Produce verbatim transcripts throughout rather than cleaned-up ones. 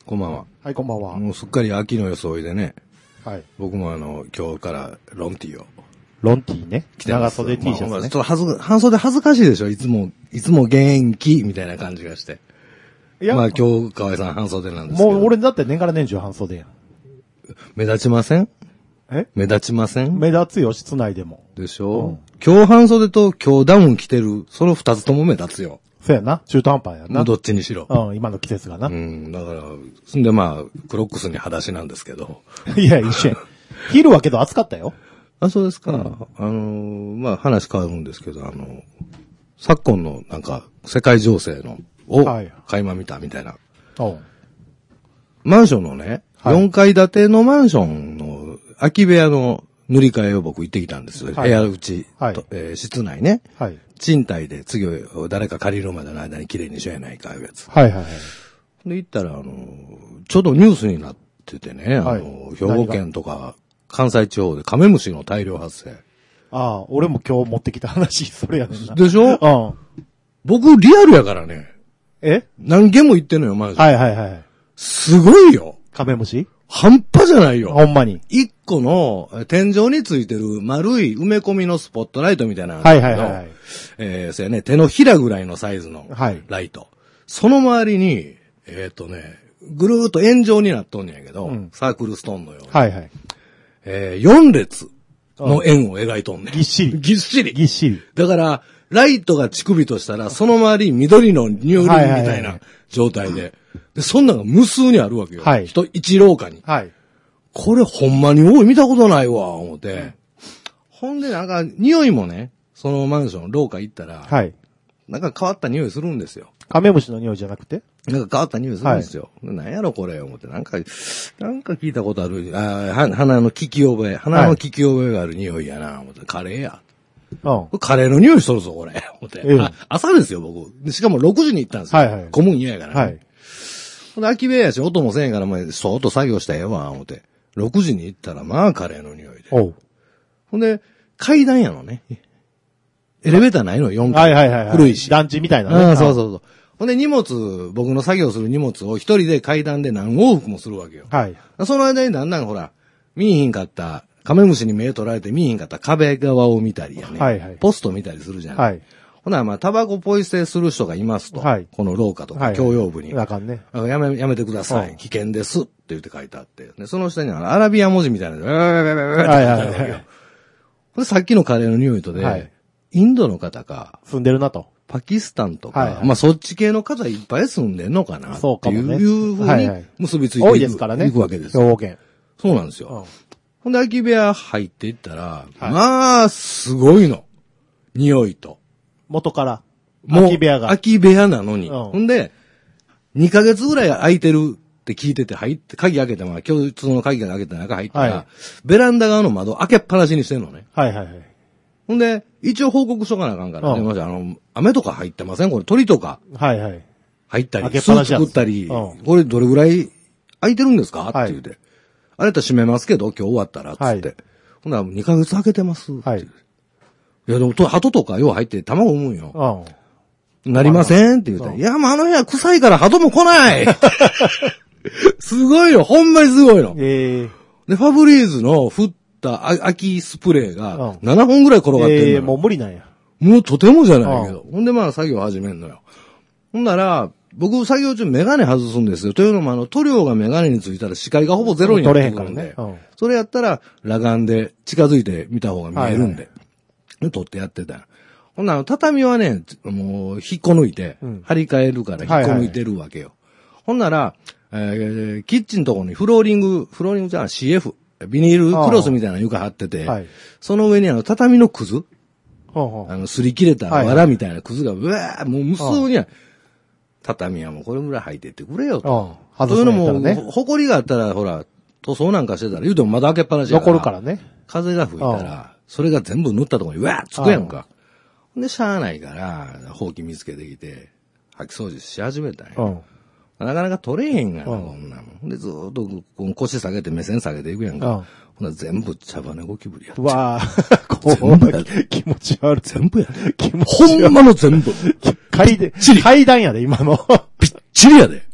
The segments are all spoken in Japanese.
こんばんは。 はい、こんばんは。 もうすっかり秋の装いでね。 はい。 僕もあの、今日からロンティーを。 ロンティーね。 着てます。 長袖 T シャツね。 まあまあちょっとはず、半袖恥ずかしいでしょいつも、いつも元気みたいな感じがして。 いや、 まあ今日、河合さん半袖なんですけど。 もう俺だって年から年中半袖やん。 目立ちませんえ目立ちません目立つよ、室内でも。 でしょ、 うん、 今日半袖と今日ダウン着てる、その二つとも目立つよ。 そうやな。中途半端やな。 どっちにしろ。 うん、今の季節がな。 うん、だから、そんでまあ、クロックスに裸足なんですけど。 いや、一緒や。昼はけど暑かったよ。 あ、そうですか。うん、あのー、まあ話変わるんですけど、あの、昨今のなんか、世界情勢の、を、垣間見たみたいな。 はい、 マンションのね、はい、よんかい建てのマンションの空き部屋の塗り替えを僕行ってきたんですよ。はい、部屋内、はい、えー、室内ね。はい、賃貸で次を誰か借りるまでの間に綺麗にしようやないかいうやつ。はいはいはい。で、行ったら、あの、ちょうどニュースになっててね、はい、あの、兵庫県とか関西地方でカメムシの大量発生。 ああ、俺も今日持ってきた話、それやねんな。 でしょうん。僕、リアルやからね。 え何件も行ってんのよ、マジで。 はいはいはい。 すごいよ。 カメムシ半端じゃないよ。 ほんまに。 一個の天井についてる丸い埋め込みのスポットライトみたいなのがあるんだけど、はいはいはい。えー、そうやね、手のひらぐらいのサイズのライト。はい、その周りに、えっ、ー、とね、ぐるーっと円状になっとんねんやけど、うん、サークルストーンのように。はいはい。えー、よん列の円を描いとんねん。 ぎっしり。 ぎっしり。 ぎっしり。 だから、ライトが乳首としたら、その周り緑の乳輪みたいな状態で。で、そんなのが無数にあるわけよ。はい。人、一廊下に。はい。これほんまに多い見たことないわ、思って。うん、ほんでなんか、匂いもね、そのマンション、廊下行ったら、はい。なんか変わった匂いするんですよ。 カメムシの匂いじゃなくてなんか変わった匂いするんですよ。はい、なんやろこれ、思って。なんか、なんか聞いたことある。あ鼻の聞き覚え、鼻の聞き覚えがある匂いやな、思って。カレーや。うん、カレーの匂いしとるぞ、これ。思って、ええ、朝ですよ、僕。しかもろくじに行ったんですよ。はいはい。混むん嫌やからね。はい。ほんで、空き部屋やし、音もせえんから、もう、そーっと作業したらええわ、思って。ろくじに行ったら、まあ、カレーの匂いで。おう。ほんで、階段やのね。エレベーターないの、よんかい。はいはいはい。古いし。 団地みたいなね。 ああ、そうそうそう。ほんで、荷物、僕の作業する荷物を一人で階段で何往復もするわけよ。はい。その間にだんだんほら、見えひんかった、カメムシに目取られて見えへんかった壁側を見たりやね。はいはい。ポスト見たりするじゃない。はい。ほな、まあ、タバコポイ捨てする人がいますと。はい。この廊下とか、共用部に。 あかんね。 やめ、やめてください。危険です。って言って書いてあって。で、その下にアラビア文字みたいなのが、はいはいはいはい。で、さっきのカレーの匂いとで、はい。インドの方か。 住んでるなと。 パキスタンとか。はいはい。まあ、そっち系の方いっぱい住んでんのかな。 そうかもね。 っていうふうに結びついていく。 多いですからね。 いくわけです。 兵庫県。 そうなんですよ。ほんで、空き部屋入っていったら、はい、まあ、すごいの。匂いと。 元から。空き部屋が。 空き部屋なのに。うん、ほんで、にかげつぐらい空いてるって聞いてて入って、鍵開けて、まあ、共通の鍵が開けて中入ったら、はい、ベランダ側の窓開けっぱなしにしてんのね。はいはいはい。ほんで、一応報告しとかなあかんから、ね、うん、あの、雨とか入ってませんこれ鳥とか。はいはい。入ったり、巣作ったり、うん、これどれぐらい空いてるんですかって言うて。はい、あれやったら閉めますけど、今日終わったら、つって。はい、ほんならにかげつ空けてます。はい。いや、でも、鳩とかよう入って卵産むんよ。うん。なりませんって言うたら、うん、いや、もうあの部屋臭いから鳩も来ないすごいよ、ほんまにすごいの。えー、で、ファブリーズの振った空きスプレーがななほんぐらい転がってるのよ。えー、 もう無理なんや。 もうとてもじゃないけど。うん、ほんでまあ作業始めんのよ。ほんなら、僕作業中メガネ外すんですよ。というのもあの塗料がメガネについたら視界がほぼゼロになってくるんで。うん、それやったら裸眼で近づいて見た方が見えるんで。はいはい、撮ってやってた。ほんなら畳はね、もう引っこ抜いて、うん、張り替えるから引っこ抜いてるわけよ。はいはい、ほんなら、えー、キッチンのところにフローリング、フローリングじゃん シーエフ、ビニールクロスみたいな床張ってて、はい、その上にあの畳のくず、はあはあ、あの擦り切れた藁みたいなくずが、うわーもう無数にある。畳はもうこれぐらい履いてってくれよと。そういうのも、ね、ほこりがあったら、ほら、塗装なんかしてたら、言うても窓開けっぱなしやから。 残るからね。 風が吹いたら、それが全部塗ったところに、うわーつくやんか。で、しゃあないから、ほうき見つけてきて、掃き掃除し始めたんや。なかなか取れへんがな、こんなもん。で、ずーっと腰下げて目線下げていくやんか。ほな全部茶羽ゴキブリやって。 わぁ、こう、気持ち悪い。 全部やで。気持ち悪い。ほんまの全部。 階段、階段やで、今の。 びっちりやで。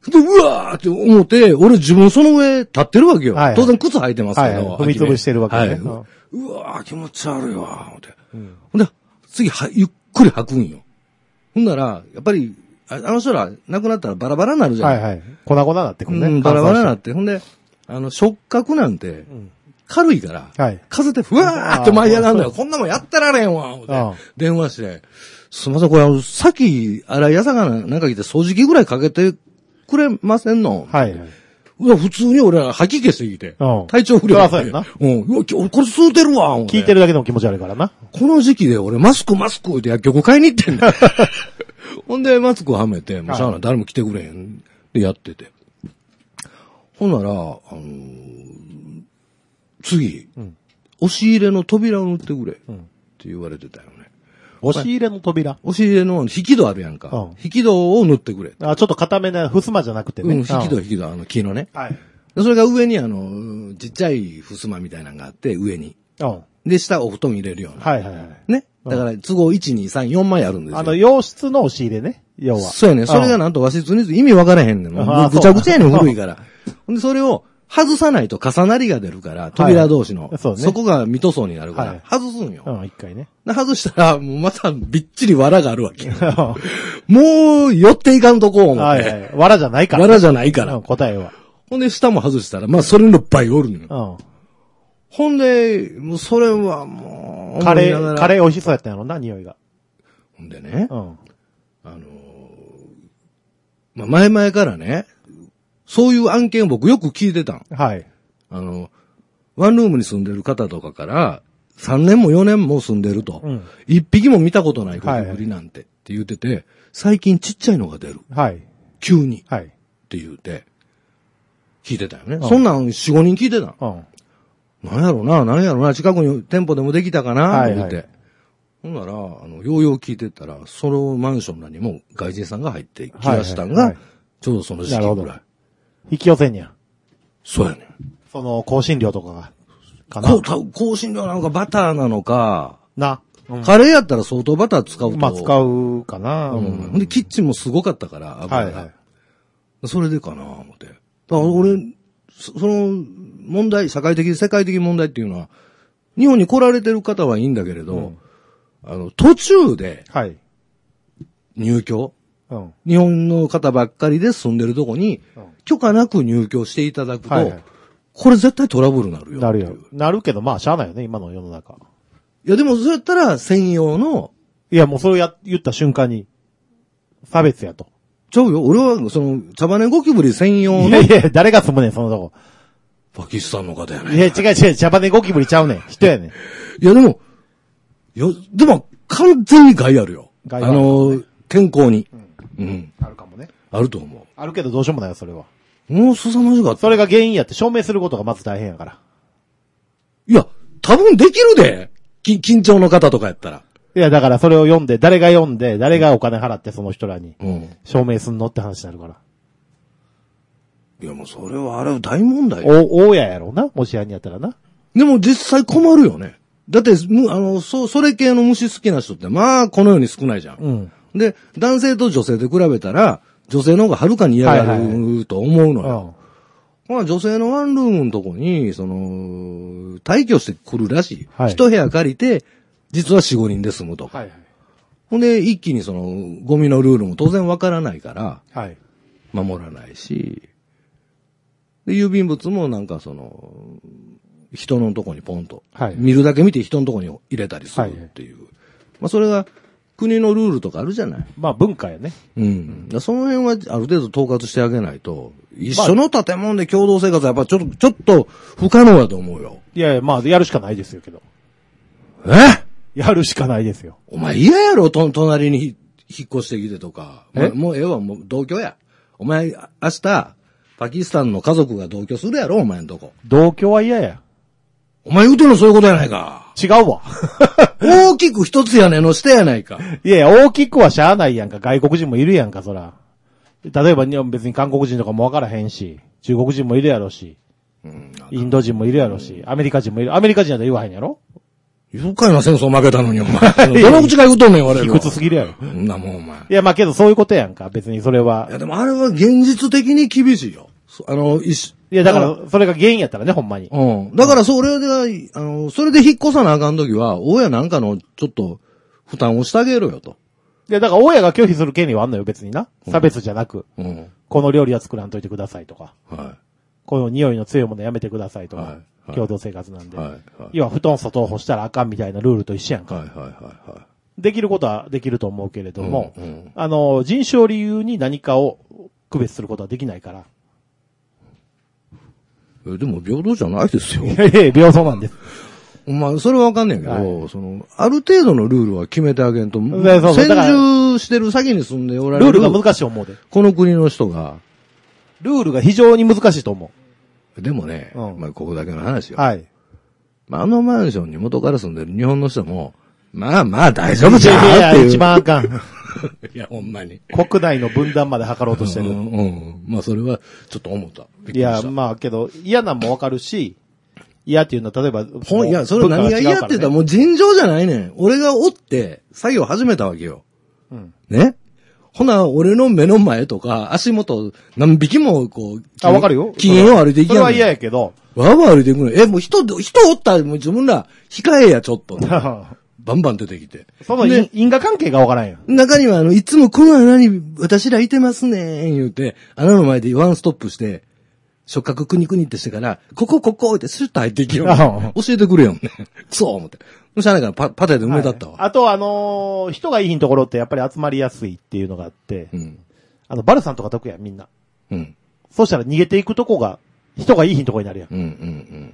で、うわーって思って、俺自分その上立ってるわけよ。 はいはい、 当然靴履いてますけど。はいはい、踏み潰してるわけね。はい、 うわー気持ち悪いわー、思って。うん、ほんで、次は、ゆっくり履くんよ。ほんなら、やっぱり、あの人ら亡くなったらバラバラになるじゃん。 はいはい。粉々になってくるね。 うん、バラバラになって。ほんで、あの、触覚なんて、軽いから、はい、風でふわーって舞い上がるんだよ。こんなもんやってられんわ、思って。電話して、すみません、これ、さっき、洗い屋さんがなんか来て掃除機ぐらいかけてくれませんの？はいはい。うわ、普通に俺は吐き気してきて。うん。体調不良。 そうやな。 うん。うわ、これ吸うてるわ、 聞いてるだけでも気持ち悪いからな。 この時期で俺マスクマスクって薬局買いに行ってんだよ。ほんで、マスクはめて、もうしゃあない、誰も来てくれへん。で、やってて。ほんなら、あのー、次、うん、押し入れの扉を塗ってくれ。って言われてたよね。 押し入れの扉押し入れの引き戸あるやんか。うん、引き戸を塗ってくれ。 あ、ちょっと固めな、襖じゃなくてね。 うん、引き戸、引き戸、あの、木のね。はい。それが上にあの、ちっちゃい襖みたいなのがあって、上に。うん。で、下お布団入れるような。はいはいはい。ね。だから、都合いち、に、さん、よんまいあるんですよ。 あの、洋室の押し入れね。要は。 そうやね。それがなんと和室に意味わからへんねん。もうぐちゃぐちゃやねん、古いから。ほんで、それを外さないと重なりが出るから、扉同士の。はい、そうね。そこが未塗装になるから、はい、外すんよ。 うん、一回ね。 で、外したら、もうまたびっちり藁があるわけ。もう、寄っていかんとこう思って。はいはい。 藁じゃないから。 藁じゃないから。 うん、答えは。 ほんで、下も外したら、まあ、それの倍おるのよ。うん。ほんで、もうそれはもう、 カレー、カレー美味しそうやったんやろな、匂いが。 ほんでね。うん。あのー、まあ、前々からね、そういう案件を僕よく聞いてたん。はい。あの、ワンルームに住んでる方とかから、さんねんもよねんも住んでると。うん。一匹も見たことないゴキブリなんて、って言ってて、最近ちっちゃいのが出る。はい。急に。はい。って言うて、聞いてたよね。うん、そんなんよん、ごにん聞いてた。うん。なんやろな、なんやろな、近くに店舗でもできたかな、はい、はい、って。ほんなら、あの、ようよう聞いてたら、そのマンションらにも外人さんが入ってきましたが、はいはいはい、ちょうどその時期ぐらい。 引き寄せんや。 そうやねん。 その、香辛料とかが、かな。 香辛料なのかバターなのか。 な。 うん、カレーやったら相当バター使うと。 まあ、使うかな。 うん。で、キッチンもすごかったから、油が。はいはい。それでかな、思って。だから俺、その、問題、社会的、世界的問題っていうのは、日本に来られてる方はいいんだけれど、うん、あの、途中で、はい。入居、うん、日本の方ばっかりで住んでるとこに、うん、許可なく入居していただくと、はいはい、これ絶対トラブルになるよ。 なるよ。なるけど、まあ、しゃあないよね、今の世の中。 いや、でも、そうやったら、専用の、 いや、もうそれをや、言った瞬間に、差別やと。 ちゃうよ。俺は、その、茶羽ゴキブリ専用の。 いやいや、誰が住むねん、そのとこ。 パキスタンの方やね。 いや、違う違う、茶羽ゴキブリちゃうねん。人やねん。 いや、でも、よ、でも、完全に害あるよ。害ある、ね。あの、健康に、うん。うん。 あるかもね。 あると思う。 あるけどどうしようもないよ、それは。 もう凄まじかった。 それが原因やって証明することがまず大変やから。 いや、多分できるで。き、緊張の方とかやったら。 いや、だからそれを読んで、誰が読んで、誰がお金払ってその人らに、証明すんのって話になるから。 いや、もうそれはあれは大問題よ。お、大家やろうな、もしやにやったらな。 でも実際困るよね。だって、む、あの、そ、それ系の虫好きな人って、まあ、このように少ないじゃん。うん。で、男性と女性で比べたら、女性の方がはるかに嫌がる、はいはい、と思うのよ。まあ、女性のワンルームのとこに、その、退去してくるらしい。はい。一部屋借りて、実は四五人で住むとか。はいはい。ほんで、一気にその、ゴミのルールも当然わからないから、はい。守らないし、で、郵便物もなんかその、人のとこにポンと、はい。見るだけ見て人のとこに入れたりするっていう。はい、まあ、それが、国のルールとかあるじゃない。 まあ文化やね。 うん。うん、その辺はある程度統括してあげないと、一緒の建物で共同生活はやっぱちょっと、ちょっと不可能だと思うよ。 いやいや、まあやるしかないですよけど。 えやるしかないですよ。 お前嫌やろ、と、隣に引っ越してきてとか。えもうええわ、もう同居や。お前、明日、パキスタンの家族が同居するやろ、お前んとこ。 同居は嫌や。 お前言うてんのそういうことやないか。 違うわ。 大きく一つ屋根の下やないか。 いやいや、大きくはしゃあないやんか。外国人もいるやんか、そら。例えば、別に韓国人とかもわからへんし、中国人もいるやろし、うん、インド人もいるやろし、アメリカ人もいる。アメリカ人やったら言わへんやろ？ 愉快な戦争負けたのに、お前。どの口が言うとんねん、我々。 卑屈すぎるやろ。 そんなもん、お前。 いや、まあけどそういうことやんか。別にそれは。 いや、でもあれは現実的に厳しいよ。あの、いし、 いや、だから、それが原因やったらね、ほんまに。 うん。だからそれで、あの、それで引っ越さなあかんときは、親なんかの、ちょっと、負担をしてあげろよと。 いや、だから親が拒否する権利はあんのよ、別にな。差別じゃなく。 うん。 この料理は作らんといてくださいとか。 はい。 この匂いの強いものやめてくださいとか。 はいはい、 共同生活なんで。 はいはい、 要は布団外を干したらあかんみたいなルールと一緒やんか。 はいはいはいはい、 できることはできると思うけれども、 うんうん、 あの、人種を理由に何かを区別することはできないから。 え、でも平等じゃないですよ。 いやいや、平等なんです。 まあ、それはわかんねんけど、はい、その、ある程度のルールは決めてあげんと、 そうそう先住してる先に住んでおられる。 ルールが難しい思うで。 この国の人が。 ルールが非常に難しいと思う。でもね、うん、まあ、ここだけの話よ。 はい。 まあ、あのマンションに元から住んでる日本の人も、まあまあ大丈夫じゃんっていう。 いやいや、一番あかん。 いや、ほんまに。 国内の分断まで測ろうとしてる。 うん、うん。まあ、それは、ちょっと思った。 いや、まあ、けど、嫌なんもわかるし、嫌っていうのは、例えば、 ほん、いや、それ何が嫌って言ったらもう尋常じゃないねん。俺がおって、作業始めたわけよ。うん。ねほな、俺の目の前とか、足元、何匹も、こう、 あ、わかるよ。 禁煙を歩いていきやん。 それは嫌やけど。 わーわー歩いていくの。え、もう人、人おったら、もう自分ら、控えや、ちょっと。バンバン出てきて。 その因果関係がわからんやん。 中には、あの、いつもこの穴に私らいてますねん、言うて、穴の前でワンストップして、触覚クニクニってしてから、ここ、ここってスッと入っていきよ。教えてくれよね。そう、思って。そしたらなんかパ、パテで埋めたったわ。 はい、あと、あのー、人がいいひんところってやっぱり集まりやすいっていうのがあって、うん、あの、バルさんとか得やん、みんな。うん。そうしたら逃げていくとこが、人がいいひんとこになるやん。うんうんうん。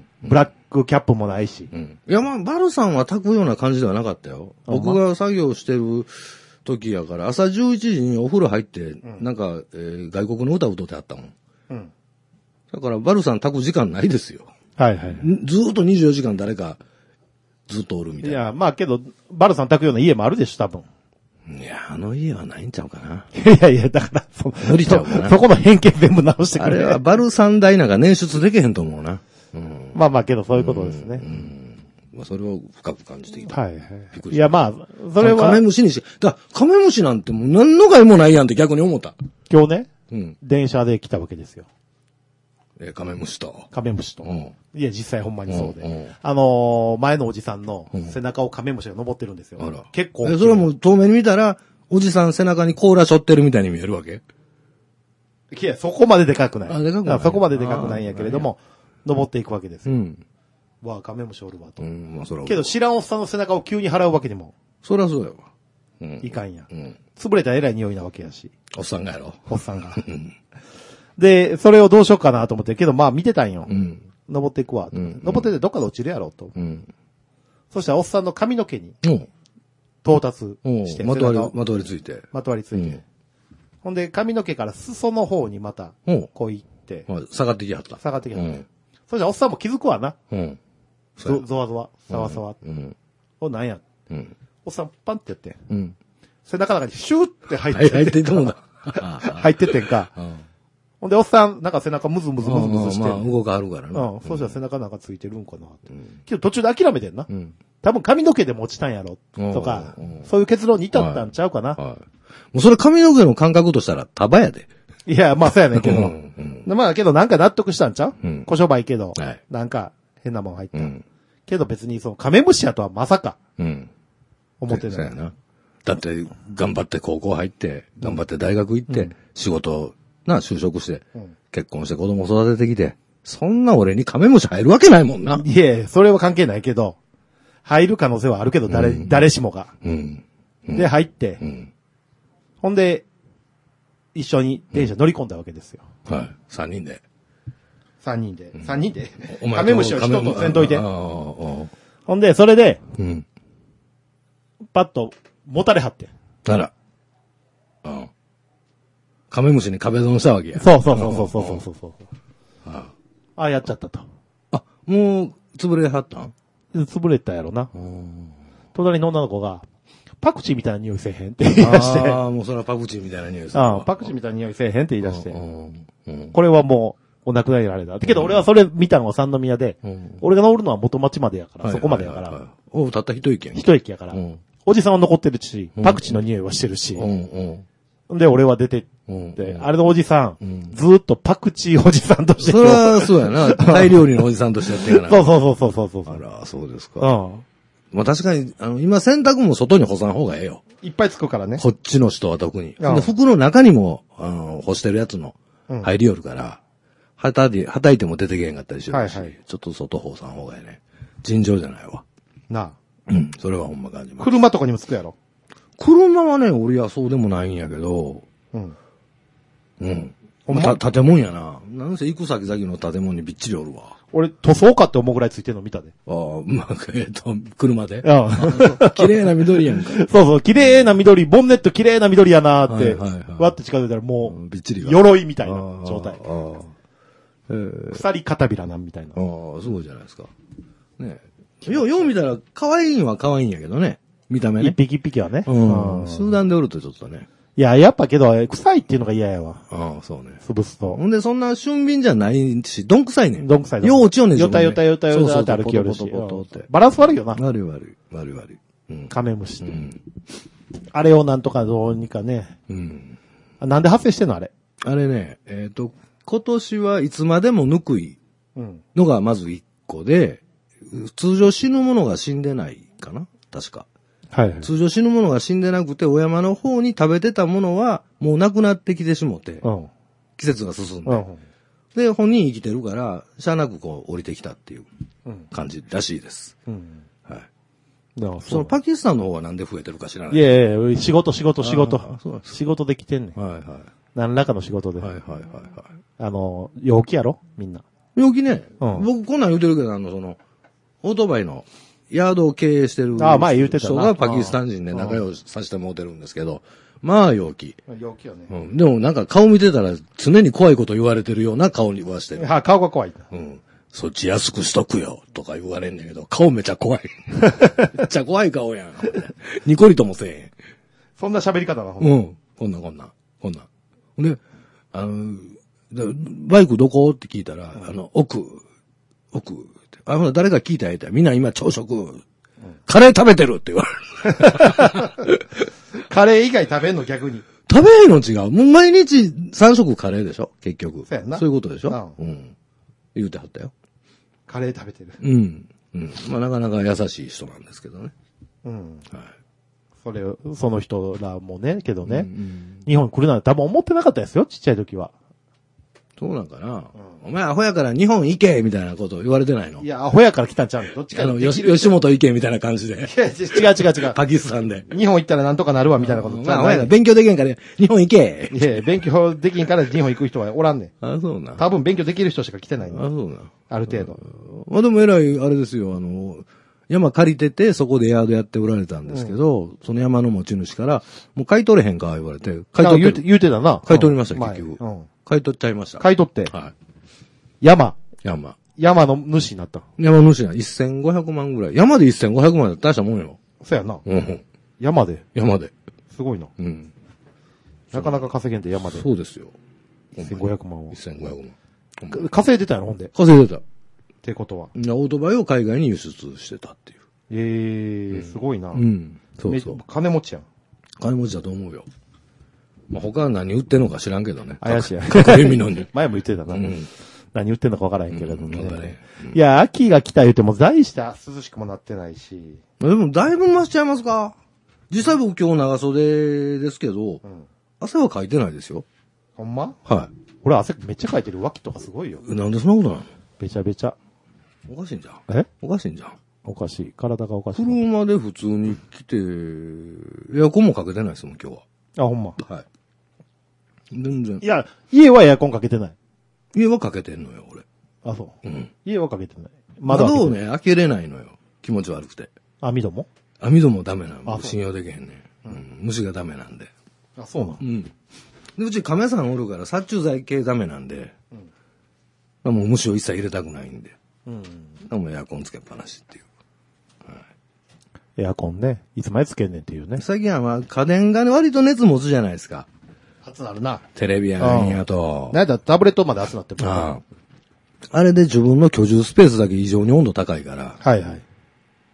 ブラックキャップもないし。 うん。いや、まあ、バルさんは炊くような感じではなかったよ。僕が作業してる時やから、朝じゅういちじにお風呂入って、うん、なんか、えー、外国の歌歌ってあったもん。うん。だから、バルさん炊く時間ないですよ。 はいはい。 ずーっとにじゅうよじかん誰か、ずっとおるみたいな。 いや、まあけど、バルさん炊くような家もあるでしょ、多分。 いや、あの家はないんちゃうかな。 いやいや、だから、そ無理ちゃうかな。 そこの偏見全部直してくれ。 あれはバルさん代なんか捻出できへんと思うな。 うん、まあまあけど、そういうことですね。うんうん、 まあ、それを深く感じていた。 はいはい。いや、まあ、それは。 カメムシにし、だカメムシなんてもう何の害もないやんって逆に思った。 今日ね、うん、電車で来たわけですよ。 えー、カメムシと。 カメムシと。うん、いや、実際ほんまにそうで。 うんうん、 あのー、前のおじさんの背中をカメムシが登ってるんですよ。 あら結構。 え、それはもう遠目に見たら、おじさん背中に甲羅背負ってるみたいに見えるわけ？ いや、そこまででかくない。 あ、でかくない。 そこまででかくないんやけれども、登っていくわけですよ。 うん。 わあ、カメムシおるわと。 うん、まあそら。 けど知らんおっさんの背中を急に払うわけにも。 そりゃそうやわ。 うん。いかんや。 うん。 潰れたらえらい匂いなわけやし。 おっさんがやろ。 おっさんが。で、それをどうしようかなと思って、けどまあ見てたんよ。うん。登っていくわ。うん。登っててどっかで落ちるやろと。うん。そしたらおっさんの髪の毛に。うん。到達して。 まとわり、まとわりついて。 まとわりついて。うん、ほんで、髪の毛から裾の方にまた、こう行って。 下がってきはった。 下がってきはった。うん、そしたらおっさんも気づくわな。うん。ゾゾワゾワ、サワサワ。うん。お、なんや。うん。おっさんパンってやって。うん。背中の中にシューって入ってて。 入っててもだ。 入っててんか。うん。ほんで、おっさん、なんか背中ムズムズムズムズして。 まあ、動かあるからな。 うん。そうしたら背中なんかついてるんかなって。けど途中で諦めてんな。うん。多分髪の毛でも落ちたんやろ。とか、そういう結論に至ったんちゃうかな。はい。もうそれ髪の毛の感覚としたら束やで。 いや、まあそうやねんけど。まあけどなんか納得したんちゃう？小商売けど。はい。なんか変なもん入った。けど別にそのカメムシやとはまさか。うん。思ってない。そうやな。 だって頑張って高校入って、頑張って大学行って、仕事、な、就職して、結婚して子供育ててきて、そんな俺にカメムシ入るわけないもんな。 いえ、それは関係ないけど、入る可能性はあるけど、誰、うん、誰しもが。うんうん、で、入って、うん、ほんで、一緒に電車乗り込んだわけですよ。 うん、はい。三人で。 三人で。三人で。カメムシを一つせんといて。ほんで、それで、うん、パッと、もたれはって。 あら。うん。カメムシに壁ドンしたわけや。 そうそうそうそうそうそうそう。ああ、やっちゃったと。 あ、もう、潰れはったん？ 潰れたやろな。隣の女の子が、パクチーみたいな匂いせえへんって言い出して。 ああ、もうそれはパクチーみたいな匂いする。 ああ、パクチーみたいな匂いせえへんって言い出して。これはもう、お亡くなりになられた。けど俺はそれ見たのは三宮で、俺が治るのは元町までやから、そこまでやから、 おう、たった一駅やん。 一駅やから。うん、おじさんは残ってるし、パクチーの匂いはしてるし。うんうん、で、俺は出てって、うんうん、あれのおじさん、うん、ずーっとパクチーおじさんとして。 それはそうやな。タイ料理のおじさんとしてやってるから。 そうそうそうそうそうそう。 あら、そうですか。うん。まあ確かに、あの、今洗濯も外に干さん方がええよ。 いっぱいつくからね。 こっちの人は特に。で服の中にも、あの、干してるやつの、入りよるから、はたいて、はたいても出てけへんかったりするし、はいはい、ちょっと外干さん方がええね。尋常じゃないわ。なあ。うん、それはほんま感じます。 車とかにもつくやろ。 車はね、俺はそうでもないんやけど、うん。うん。まあ、た、建物やな。なんせ行く先々の建物にびっちりおるわ。 俺、塗装かって思うぐらいついてるの見たで。 ああ、まあ、えっと、車で。ああ。綺麗な緑やんか。 そうそう、綺麗な緑、ボンネット綺麗な緑やなーって、はいはいはい、わって近づいたらもう、びっちり鎧みたいな状態。ああ。えー、鎖片びらなんみたいな。 ああ、すごいじゃないですか。ねえ。よう、よう見たら、可愛いんは可愛いんやけどね。見た目ね。 一匹一匹はね。 うん。集団でおるとちょっとね。 いや、やっぱけど、臭いっていうのが嫌やわ。 ああ、そうね。 潰すと。 ほんで、そんな俊敏じゃないし、どんくさいねん。 どんくさい。 よう落ちよんねん。 よたよたよたよたって歩きよるし。バランス悪いよな。 悪い悪い。悪い悪い。 うん。カメムシって。うん。あれをなんとかどうにかね。うん。なんで発生してんのあれ。 あれね、えっと、今年はいつまでもぬくいのがまず一個で、通常死ぬものが死んでないかな確か。はいはい、通常死ぬものが死んでなくて、お山の方に食べてたものは、もうなくなってきてしもて、うん、季節が進んで、うん、で、本人生きてるから、しゃあなくこう降りてきたっていう感じらしいです。うん、はい。そ, そのパキスタンの方はなんで増えてるか知らない。 いやいや、仕事仕事仕事。仕事できてんねん。はいはい。何らかの仕事で。はいはいはいはい。あの、陽気やろみんな。 陽気ね。うん、僕こんなん言うてるけど、あの、その、オートバイの、ヤードを経営してる人がパキスタン人で仲良しさせてもらってるんですけど、まあ陽気。 陽気よね、 うん。でもなんか顔見てたら常に怖いこと言われてるような顔にはしてる。 は顔が怖い。 うん。そっち安くしとくよとか言われんねんけど、顔めちゃ怖い。めっちゃ怖い顔やん。ニコリともせえへん。 そんな喋り方がほんうん。こんなこんな。こんな。で、あの、バイクどこって聞いたら、うん、あの、奥、奥、あ、ほら、誰か聞いたやつや。みんな今朝食、うん、カレー食べてるって言われる。 カレー以外食べんの逆に。 食べへんの違う。もう毎日さん食カレーでしょ結局。そうやな。そういうことでしょ、うん、うん。言うてはったよ。 カレー食べてる。 うん。うん。まあなかなか優しい人なんですけどね。うん。はい。 それを、その人らもね、けどね、うんうん。日本来るなんて多分思ってなかったですよ、ちっちゃい時は。 そうなんかな、うん、お前アホやから日本行けみたいなこと言われてないの？ いや、アホやから来たんちゃうのどっちか。 あの、吉本行けみたいな感じで。いや、違う違う違う。 パキスタンで。 日本行ったらなんとかなるわみたいなこと。 まあ、アホやから勉強できんから日本行け。 いや、勉強できんから日本行く人はおらんねん。 あ、そうな。 多分勉強できる人しか来てないの。 あ、そうな。 ある程度。 まあでも偉い、あれですよ、あの、山借りてて、そこでヤードやっておられたんですけど、うん、その山の持ち主から、もう買い取れへんか言われて、 買い取って。言うて、言うてたな。 買い取りました、結局、うん。買い取っちゃいました。 買い取って。 はい。 山。 山。 山の主になった。 山の主な。せんごひゃくまんぐらい。山でせんごひゃくまんだったら大したもんよ。 そうやな。 うん。 山で。 山で。 すごいな。うん。なかなか稼げんで山で。 そうですよ。 せんごひゃくまんを。 せんごひゃくまん。稼いでたやろ、ほんで。 稼いでた。 ってことは。 オートバイを海外に輸出してたっていう。 ええー、すごいな。 うん。そうそう。 金持ちやん。 金持ちだと思うよ。まあ、他は何売ってんのか知らんけどね。 怪しいや。 かかゆみのに。 前も言ってたな。うん。何言ってんのか分からへんけれどもね。うんねうん、いや、秋が来た言うても、大して涼しくもなってないし。 でも、だいぶ増しちゃいますか？実際僕今日長袖ですけど、うん、汗はかいてないですよ。 ほんま？ はい。 俺汗めっちゃかいてる。脇とかすごいよ。 なんでそんなことなの？ べちゃべちゃ。 おかしいんじゃん。 え？ おかしいんじゃん。 おかしい。体がおかしい。 車で普通に来て、エアコンもかけてないですもん、今日は。 あ、ほんま。 はい。全然。 いや、家はエアコンかけてない。 家はかけてんのよ、俺。 あ、そう。 うん。 家はかけてない。 窓をね、開けれないのよ。気持ち悪くて。 網戸も？ 網戸もダメなの。信用できへんね、うん。うん。虫がダメなんで。 あ、そうなの？ うん。で、うち亀さんおるから殺虫剤系ダメなんで、うん、もう虫を一切入れたくないんで。うん。もうエアコンつけっぱなしっていう。はい、 エアコンね。いつまでつけんねんっていうね。 最近はまあ家電がね、割と熱持つじゃないですか。 熱なるな。 テレビやなんやと。 なんだ、タブレットまで熱なってる。 ああ。あれで自分の居住スペースだけ異常に温度高いから。 はいはい。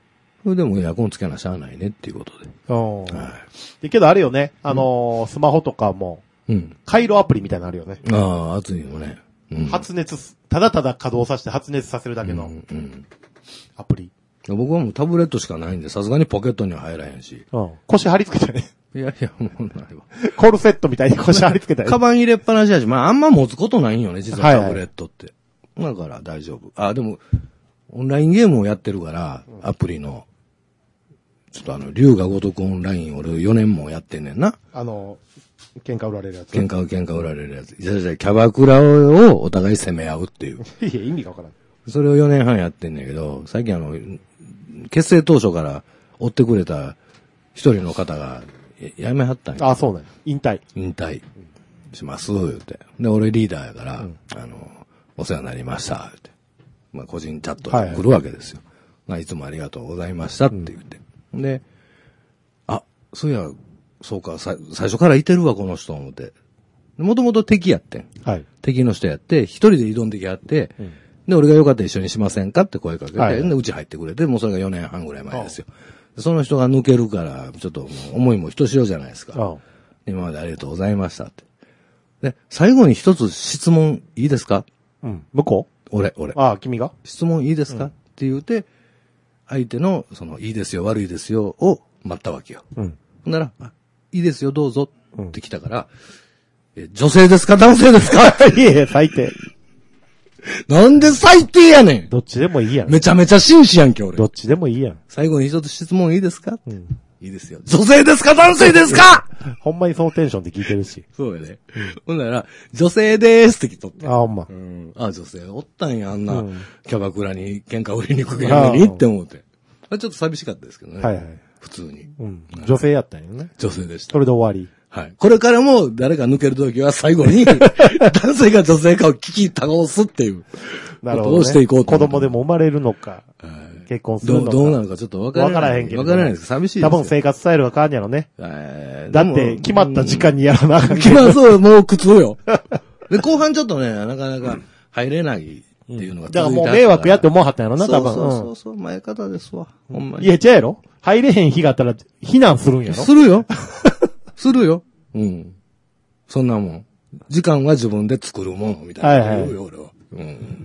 それでもエアコンつけなしゃあないねっていうことで。 うん。はい。で、けどあれよね、あのー、スマホとかも、うん。回路アプリみたいなのあるよね。 ああ、暑いよね。 うん。発熱、ただただ稼働させて発熱させるだけの、うん。うん、アプリ。 僕はもうタブレットしかないんで、さすがにポケットには入らへんし。 うん。腰貼り付けてね。 いやいや、もうないわ。 コルセットみたいに腰貼り付けたり。 カバン入れっぱなしやし、まああんま持つことないんよね、実はタブレットって。はいはい、だから大丈夫。あ、でも、オンラインゲームをやってるから、アプリの、ちょっとあの、竜が如くオンライン俺よねんもやってんねんな。 あの、喧嘩売られるやつ。 喧嘩、喧嘩売られるやつ。いやいや、キャバクラをお互い攻め合うっていう。 いや、意味がわからん。 それをよねんはんやってんねんけど、最近あの、結成当初から追ってくれた一人の方が、やめはったんや。 あ、そうなんや。引退。 引退します、言うて。で、俺リーダーやから、うん、あの、お世話になりました、言うて。まあ、個人チャットで来るわけですよ。はいはい、まあ、いつもありがとうございましたって言って。うん、で、あ、そういや、そうか、さ最初からいてるわ、この人、思って。もともと敵やってん。はい。敵の人やって、一人で挑んできはって、うん、で、俺がよかったら一緒にしませんかって声かけて、はいはい、で、うち入ってくれて、もうそれがよねんはんぐらい前ですよ。その人が抜けるから、ちょっともう思いもひとしおじゃないですか。今までありがとうございましたって。で、最後に一つ質問いいですか？ うん。向こう？ 俺、俺。 ああ、君が？ 質問いいですか、うん、って言うて、相手の、その、いいですよ、悪いですよ、を待ったわけよ。うん。ほんなら、あ、いいですよ、どうぞ、って来たから、うん、え、女性ですか男性ですかいえいえ、最低。 なんで最低やねん。 どっちでもいいやん。 めちゃめちゃ紳士やんけ、俺。 どっちでもいいやん。 最後に一つ質問いいですか、うん、いいですよ。女性ですか男性ですかほんまにそのテンションで聞いてるし。 そうやね。うん、ほんなら、女性でーすって聞いとって。 あ、ほんま。 うん、あ、女性おったんや、あんな、うん、キャバクラに喧嘩売りに行くゲームにって思って。あちょっと寂しかったですけどね。はいはい。普通に。 うん。女性やったんよね。 女性でした。 それで終わり。 はい。これからも誰か抜けるときは最後に男性か女性かを聞き倒すっていうことをしていこうと、 ね。子供でも生まれるのか、はい、結婚するのか。 どう、どうなのかちょっとわからない。わからへんけど、 ね。わからないです。寂しいですよ。 多分生活スタイルが変わんやろね。えー、だって決まった時間にやらなあかん。 決まそう、もう苦痛よ。で、後半ちょっとね、なかなか入れないっていうのが続いて、うん、だからもう迷惑やって思わはったんやろな、多分。 そうそうそう、前方ですわ。ほんまに。 いや、違うやろ入れへん日があったら避難するんやろするよ。するよ。うん。そんなもん。時間は自分で作るもん、みたいな。はいはい。俺は。うん。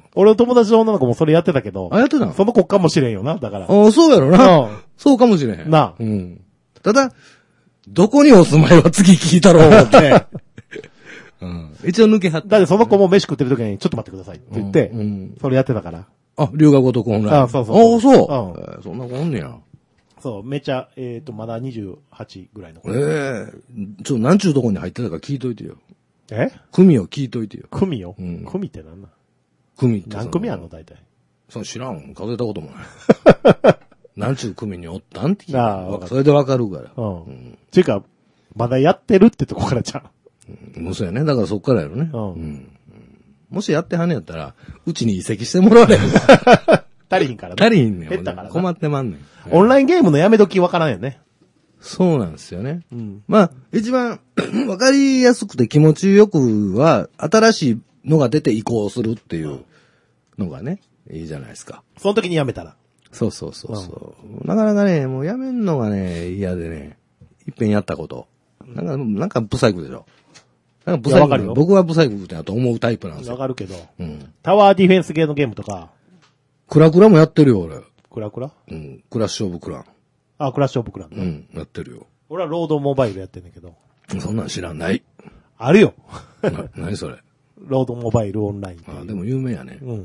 俺の友達の女の子もそれやってたけど。 あ、やってたの？ その子かもしれんよな、だから。 ああ、そうやろな。うん。そうかもしれへん。 なあ。 うん。ただ、どこにお住まいは次聞いたろう思って。うん。一応抜けはった。 だってその子も飯食ってる時に、ちょっと待ってくださいって言って、うん。それやってたから。 あ、留学ごとくオンライン。 あ、そうそうそう。 ああ、そう。うん、えー。そんな子おんねや。 そう、めちゃ、えっ、ー、と、まだにじゅうはちぐらいの子。 ええー。ちょ、なんちゅうとこに入ってたか聞いといてよ。 え組を聞いといてよ。 組よ、うん、組ってなんな組って何組あんの大体。 そう知らん。数えたこともない。なんちゅう組におったんって聞いた。ああ、それでわかるから。うん。 うん、ていうか、まだやってるってとこからじゃん。 うん、もうそうやね。だからそっからやろね。うん。うん、もしやってはんねやったら、うちに移籍してもらわれへん。 足りひんからね。足りひんねん。 減ったからな。 困ってまんねん。 オンラインゲームのやめ時わからんよね。 そうなんですよね。うん、まあ、一番わかりやすくて気持ちよくは、新しいのが出て移行するっていうのがね、いいじゃないですか。 その時にやめたら。 そうそうそうそう、うん。なかなかね、もうやめんのがね、嫌でね、いっぺんやったこと。なんか、なんかブサイクでしょ。なんかブサイク。僕はブサイクってなと思うタイプなんですよ。 わかるけど。うん。タワーディフェンス系のゲームとか。 クラクラもやってるよ、俺。 クラクラ？ うん。クラッシュオブクラン。 あ、クラッシュオブクラン。 うん、やってるよ。 俺はロードモバイルやってんだけど。 そんなん知らない。 あるよ。 な、何それ。 ロードモバイルオンライン。 あ、でも有名やね。うん。うん、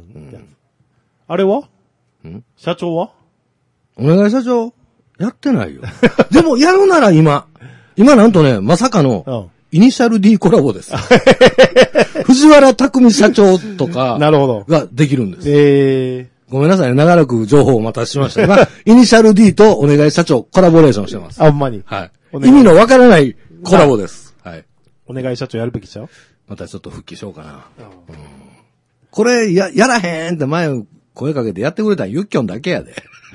あれはん社長はお願い社長やってないよ。でもやるなら今。今なんとね、まさかの、イニシャル D コラボです。藤原匠社長とか、 なるほど。 ができるんです。 えー。 ごめんなさいね。長らく情報をお待たせしましたが、イニシャル D とお願い社長コラボレーションしてます。 あ、ほんまに。 はい。意味のわからないコラボです。はい。 お願い社長やるべきちゃう？ またちょっと復帰しようかな。うん、これ、や、やらへんって前声かけてやってくれたんユッキョンだけやで。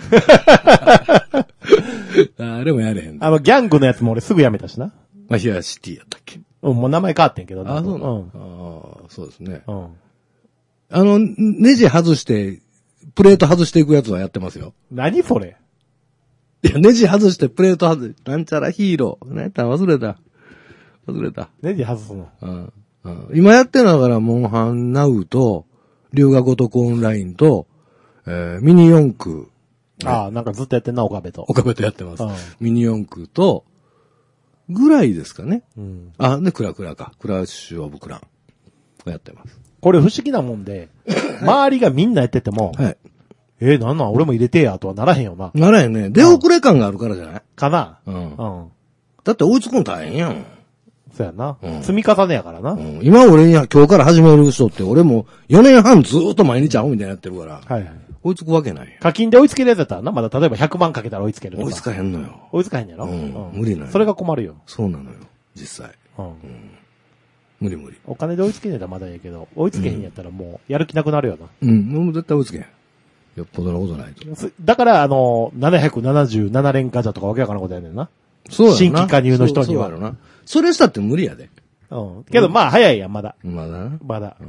あれもやれへん。 あの、ギャングのやつも俺すぐやめたしな。 まあ、ヒアシティやったっけ？ うん、もう名前変わってんけど。 あ、そうなの、うん、ああ、そうですね。うん。あの、ネジ外して、プレート外していくやつはやってますよ。 何それ？ いや、ネジ外してプレート外して、なんちゃらヒーロー。何やった忘れた。忘れた。 ネジ外すの。 うんうん、今やってるのだから、モンハンナウと、龍が如くオンラインと、えー、ミニ四駆。 ああ、なんかずっとやってんな、岡部と。 岡部とやってます。うん、ミニ四駆と、ぐらいですかね。うん、あ、で、クラクラか。クラッシュオブクラン。やってます。 これ不思議なもんで、周りがみんなやってても、はい、えー、なんなん俺も入れてや、とはならへんよな。 ならへんね。出遅れ感があるからじゃない、 かな。 うん。うん。だって追いつくの大変やん。 そうやな、うん。積み重ねやからな。うん、 今俺に今日から始める人って俺もよねんはんずーっと毎日アホみたいにやってるから。はいはい。追いつくわけない。 課金で追いつけるやつだったらな、まだ例えばひゃくまんかけたら追いつけるとか。 追いつかへんのよ。 追いつかへんやろ、うんうん、 無理なの。 それが困るよ。 そうなのよ。実際。うん。うん、無理無理。 お金で追いつけんやったらまだやけど、追いつけへんやったらもうやる気なくなるよな。 うん。もう絶対追いつけへん。よっぽどのことないと。 だから、あの、ななひゃくななじゅうなな連加じゃとかわけわからんことやねんな。 そうやな。 新規加入の人には。 そうやろな。それしたって無理やで。 うん。けど、まあ、早いやん、まだ。 まだまだ、うん。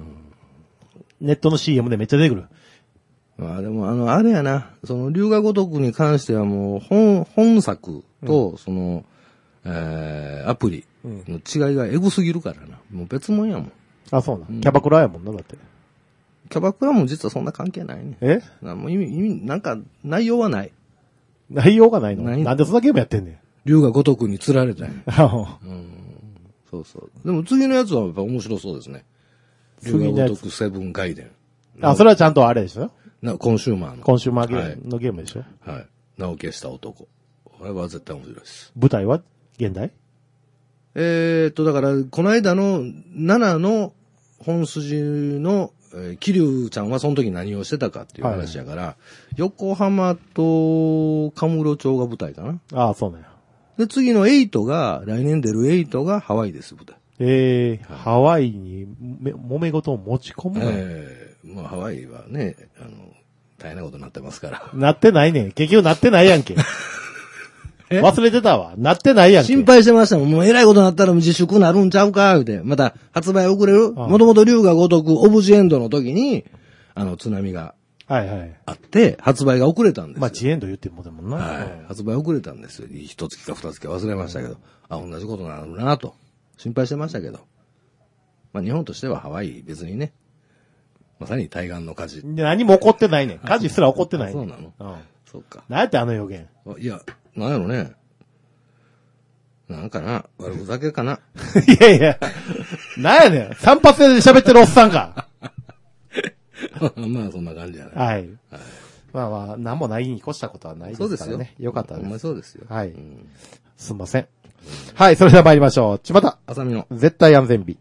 ネットの シーエム でめっちゃ出てくる。 まあ、でも、あの、あれやな。その、龍が如くに関してはもう、本、本作と、うん、その、えー、アプリの違いがエグすぎるからな。もう別物やもん。 あ、そうな。うん、キャバクラやもんな、だって。 キャバクラも実はそんな関係ないね。 えなもう意味、意味、なんか、内容はない。 内容がないの？なんでそんなゲームやってんねん。 龍が如くに釣られたんや。うん。そうそう。でも次のやつはやっぱ面白そうですね。龍が如くセブン外伝。 あ、それはちゃんとあれでしょ？ な、コンシューマーの。 コンシューマーゲームのゲームでしょ？ はい。名を消した男。これは絶対面白いです。 舞台は現代？ えーっと、だから、この間のななの本筋の、えー、桐生ちゃんはその時何をしてたかっていう話やから、はい、横浜とカムロ町が舞台かな。 ああ、そうね。 で、次のエイトが、来年出るエイトがハワイです、舞台。 ええーはい、ハワイにめ、揉め事を持ち込むの？ ええー、まあハワイはね、あの、大変なことになってますから。 なってないねん。結局なってないやんけ。忘れてたわ。なってないやんけ。 心配してましたもん。もう偉いことになったら自粛なるんちゃうか、言うて。また発売遅れる。もともと龍が如くオブジェエンドの時に、あの、津波が。はいはい。あって、発売が遅れたんですよ。 まあ、ジエンド言ってもでもな。 はい。発売遅れたんですよ。一月か二月か忘れましたけど。あ、同じことになるなと。心配してましたけど。まあ、日本としてはハワイ別にね。まさに対岸の火事。 何も起こってないねん。火事すら起こってないねん。 そうなの？うん。そうか。 何やってあの予言。 いや、なんやろね。なんかな悪ふざけかな。 いやいや。なんやねん。散髪で喋ってるおっさんか。 まあそんな感じじゃない。 はい。はい、まあまあ、なんもないに越したことはないですからね。そうですよ。よかったです。 ほんまそうですよ。 はい。うん、すんません。うん、はい、それでは参りましょう。ちまた。 あさみの。 絶対安全日。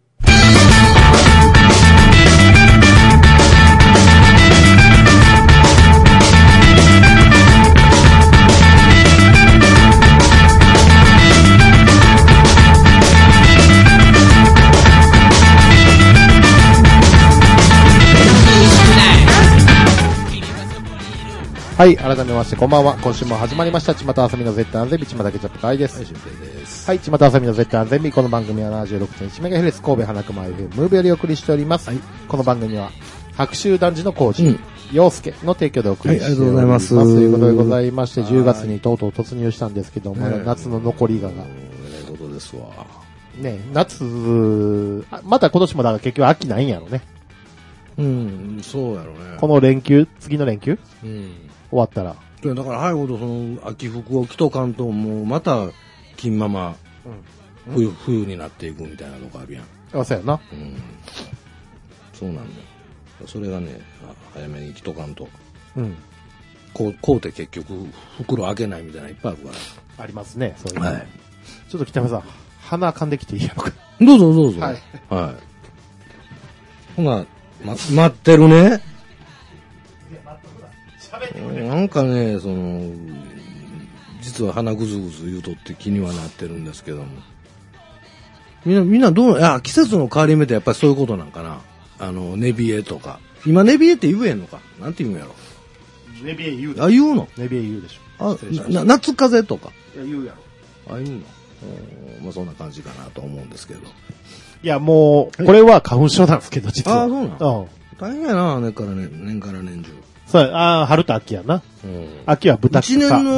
はい、改めましてこんばんは。今週も始まりました。ちまたあさみの絶対安全日、ちまたケチャップ会です。はい、です。はい、ちまたあさみの絶対安全日。この番組は ななじゅうろくてんいちメガヘルツ 神戸花熊 エフエム ムーブよりお送りしております。はい、この番組は白州男児のコーチ、陽介の提供でお送りしております。はい、ありがとうございます。ということでございまして、じゅうがつにとうとう突入したんですけども、まだ夏の残りがが。 ええことですわ。 ね、夏、また今年もだから結局秋ないんやろね。 うん、そうやろね。 この連休、次の連休うん。 終わったら。 だから早いほどその秋服を着とかんともうまた金まま、うん、冬、冬になっていくみたいなのがあるやん。 あ、そうやな。 うん。そうなんだよ。それがね、早めに着とかんと。うん。こう、こうて結局袋開けないみたいなのいっぱいあるから。 ありますね、そういうの。はい。ちょっと北山さん、鼻噛んできていいやろか。 どうぞどうぞ。はい。はい。ほな、ま、待ってるね。なんかね、その、実は鼻ぐずぐず言うとって気にはなってるんですけども。みんな、みんなどう、いや、季節の変わり目ってやっぱりそういうことなんかな。あの、寝冷えとか。今寝冷えって言えんのかなんて言うんやろ。 寝冷え言うあ、言うの寝冷え言うでしょ。 あ、な、夏風邪とか。 いや、言うやろ。あ、言うのまあそんな感じかなと思うんですけど。 いや、もう、これは花粉症なんですけど、実は。 あ、そうなの大変やな、年から年、年から年中。 そう、ああ、春と秋やな。うん、秋は豚草。一年の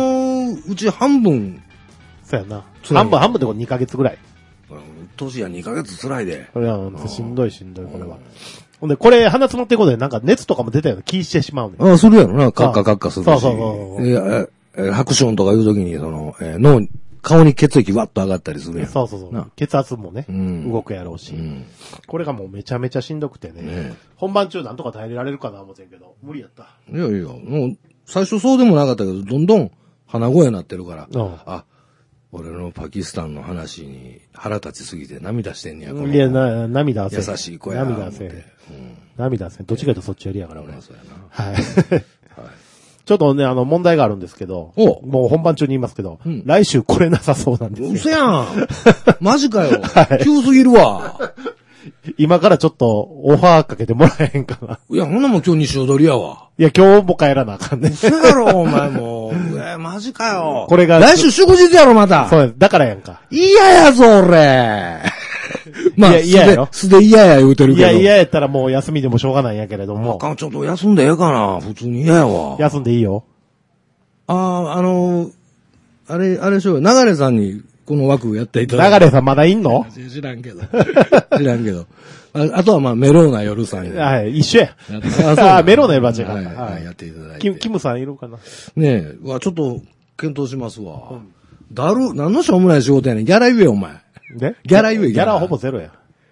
のうち半分。 そうやな。半分半分でこれにかげつぐらい。 年やにかげつ辛いで。 これはしんどいしんどい、これは。ほんで、これ、鼻詰まっていくことで、なんか熱とかも出たような気してしまうね。 ああ、するやろな。カッカカッカするし。 そうそうそう。 いや、え、ハクションとかいうときに、その、えー、脳、顔に血液わっと上がったりするやん。 そうそうそう。血圧もね、うん、動くやろうし、うん。これがもうめちゃめちゃしんどくてね。ね本番中なんとか耐えられるかな思ってんけど、無理やった。 いやいや、もう、最初そうでもなかったけど、どんどん鼻声になってるから、うん、あ、俺のパキスタンの話に腹立ちすぎて涙してんねや、このいや、な、涙はせん。 優しい子や涙はせん。うん、涙はせん。どっちかというとそっちやりやから、俺。 そうやな。 はい。はいちょっとね、あの、問題があるんですけど、もう本番中に言いますけど、うん、来週来れなさそうなんですよ。 嘘やんマジかよ、はい、急すぎるわ今からちょっとオファーかけてもらえへんかな。 いや、ほんなもん今日西踊りやわ。 いや、今日も帰らなあかんね。 嘘やろ、お前もう。え、マジかよ。 これが。 来週祝日やろ、また。 そうです。だからやんか。 嫌やぞ、俺。まあ、嫌やろ。素で嫌や言うてるけど。 いや、嫌やったらもう休みでもしょうがないんやけれども。 あかん、ちょっと休んでええかな。普通に嫌やわ。 休んでいいよ。 ああ、あのー、あれ、あれしようよ。流れさんにこの枠やっていただいて。流れさんまだいんの知らんけど。知らんけど。あ, あとはまあ、メローナ夜さんや。はい、一緒や。ああ、メローナ夜ばちゃう。 はい、はい、やっていただいて。 キ, キムさんいるかなねえ、わ、ちょっと、検討しますわ。うん、だる、何のしょうもない仕事やねん。ギャラ言えよ、お前。 でギャラ言え、 ギャラはほぼゼロや。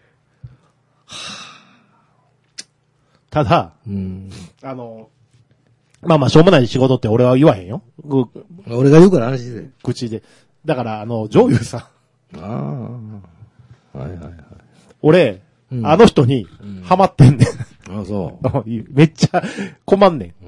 ただ、うん、あの、まあまあ、しょうもない仕事って俺は言わへんよ。 俺が言うから安心で。 口で。だから、あの、女優さん。ああ。はいはいはい。 俺、うん、あの人に、ハマってんねん。 ああ、そう。 めっちゃ困んねん。 うん、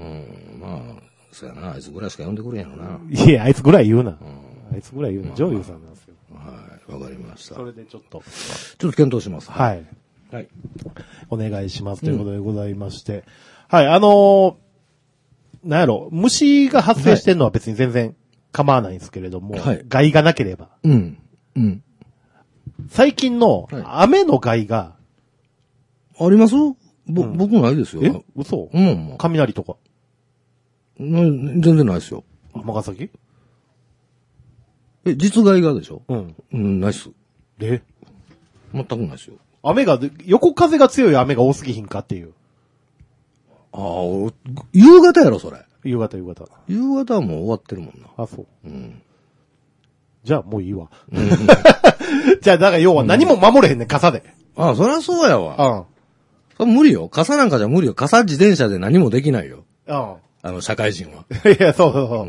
まあ、そうやな。あいつぐらいしか呼んでくれんやろな。 いや、あいつぐらい言うな。うん、あいつぐらい言うな。女優さんなんですよ。 はい、わかりました。 それでちょっと。 ちょっと検討します。 はい。 はい。 お願いします。ということでございまして。うん、はい、あのー、なんやろ、虫が発生してんのは別に全然構わないんですけれども、はい、害がなければ。 うん。うん。 最近の雨の害が、 はい、ありますぼ、うん、僕ないですよ。 え嘘うん、 雷とか。 全然ないですよ。 尼崎え、実害がでしょうん。 うん、ないっす。 で全くないですよ。 雨が、横風が強い雨が多すぎひんかっていう。 ああ、夕方やろ、それ。 夕方、夕方。 夕方はもう終わってるもんな。 あ、そう。 うん。 じゃあもういいわ。うん、じゃあ、だから要は何も守れへんねん、傘で。 ああ、そりゃそうやわ。 うん。 それ無理よ。傘なんかじゃ無理よ。傘自転車で何もできないよ。 うん。 あの、社会人は。 いや、そうそうそう。うん、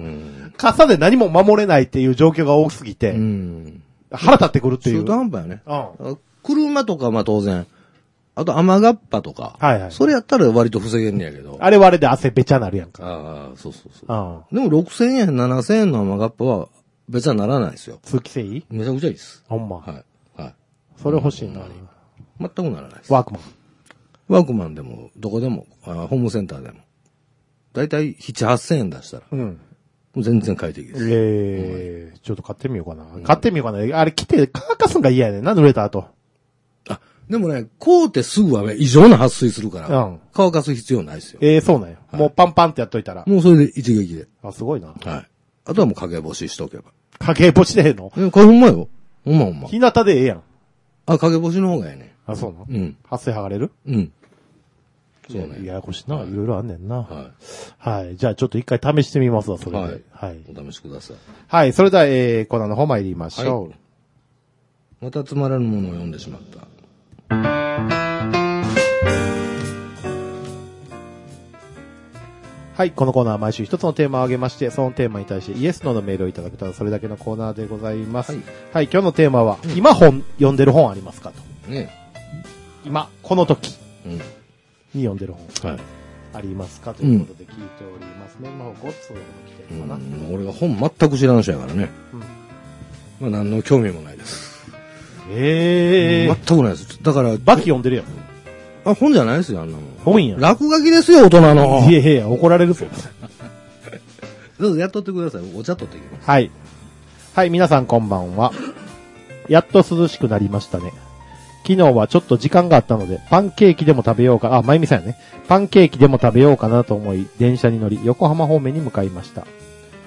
傘で何も守れないっていう状況が多すぎて、うん、腹立ってくるっていう。 中途半端やね。 うん。 車とかまあ当然。あと雨がっぱとか。 はいはい。 それやったら割と防げんねやけど。 あれはあれで汗べちゃなるやんか。 ああ、そうそうそう。 あでもろくせんえん、ななせんえんの雨がっぱは別にならないですよ。 通気性いいめちゃくちゃいいです。 ほんま。 はい。はい。 それ欲しいな、 全くならないです。 ワークマン。 ワークマンでも、どこでも、あホームセンターでも。だいたいなな、はっせんえん出したら。 うん。 もう全然快適です。 ええー、ちょっと買ってみようかな。うん、買ってみようかな。あれ着て乾かすんが嫌やねんな、濡れた後。 あ、でもね、こうってすぐはね、異常な撥水するから、うん、乾かす必要ないですよ。 ええー、そうなんや、はい。もうパンパンってやっといたら。 もうそれで一撃で。 あ、すごいな。 はい。あとはもう陰干ししとけば。 陰干しでええの？ え、これほんまよ。ほんまほんま。 日向でええやん。 あ、陰干しの方がええね。 あ、そうなの？ うん。 発生剥がれる？ うん。 そうね。ややこしいな。いろいろあんねんな。 はい。 はい。じゃあちょっと一回試してみますわ、それで。 はい。 はい。 お試しください。 はい。それでは、えー、コーナーの方参りましょう。はい、 またつまらぬものを読んでしまった。 はい。このコーナーは毎週一つのテーマを挙げまして、そのテーマに対してイエスノーのメールをいただくと、それだけのコーナーでございます。はい。はい、今日のテーマは、うん、今本、読んでる本ありますかと。 ね。 今、この時。 うん。 に読んでる本、はい、ありますかということで聞いております。メールの方ごつの来てるかな、うん、 俺が本全く知らん人やからね。うん。まあ何の興味もないです。 ええー。 全くないです。だから。 バキ読んでるやん。 あ、本じゃないですよ、あんなもん。 本や。 落書きですよ、大人の。 いやいや、怒られるぞ。 どうぞやっとってください。お茶取ってきます。 はい。はい、皆さんこんばんは。やっと涼しくなりましたね。昨日はちょっと時間があったので、パンケーキでも食べようか、あ、まゆみさんやね。パンケーキでも食べようかなと思い、電車に乗り、横浜方面に向かいました。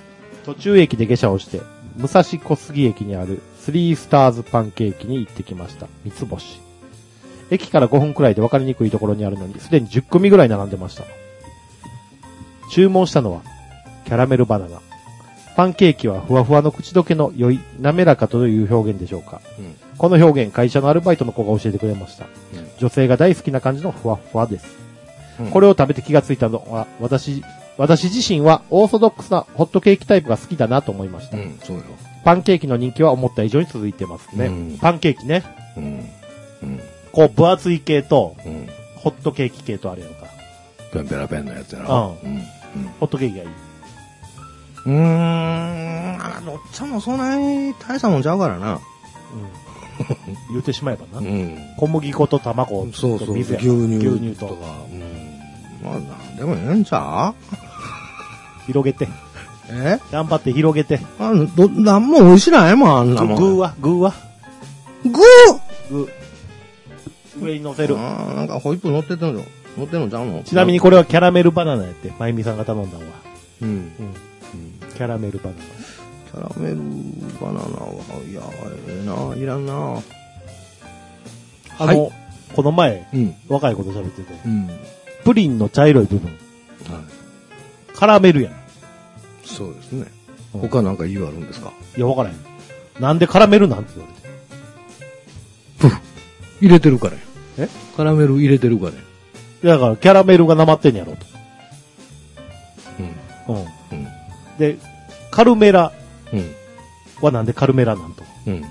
途中駅で下車をして、武蔵小杉駅にあるスリースターズパンケーキに行ってきました。三つ星。駅からごふんくらいで分かりにくいところにあるのに、すでにじゅっ組ぐらい並んでました。注文したのは、キャラメルバナナ。パンケーキはふわふわの口どけの良い、滑らかという表現でしょうか。うん、この表現、会社のアルバイトの子が教えてくれました。うん、女性が大好きな感じのふわふわです。うん、これを食べて気がついたのは、私、私自身はオーソドックスなホットケーキタイプが好きだなと思いました。うん、そうよ。パンケーキの人気は思った以上に続いてますね。うん、パンケーキね。うんうん、こう、分厚い系と、うん、ホットケーキ系とあるやんか。 ペンペラペンのやつやろ。うん。うん、 ホットケーキがいい。 うーん、どっちもそんなに大したもんちゃうからな。うん。 言うてしまえばな。うん。小麦粉と卵と水や。そうそう、牛乳牛乳とか。うん。 まあ、なんでもええんちゃう広げて。え頑張って広げて。 あど、なんも美味しないもん、あんなもん。 具は具は具具。上に乗せる。 ああ、なんかホイップ乗ってたの乗ってんのちゃうのちなみにこれはキャラメルバナナやって、まゆみさんが頼んだのは。うん。うん。キャラメルバナナ。 キャラメルバナナは、いや、ええな、いらんな。 あの、はい、この前、うん、若い子と喋ってて、うん、プリンの茶色い部分。はい。カラメルやん。 そうですね。うん、他なんか理由あるんですか？ いや、わからへん。なんでカラメルなんて言われて。 プフ。入れてるからや。え？カラメル入れてるからや。 いや、だからキャラメルがなまってんやろと。うん。うん。うん。で、カルメラはなんでカルメラなんと。うん。うん。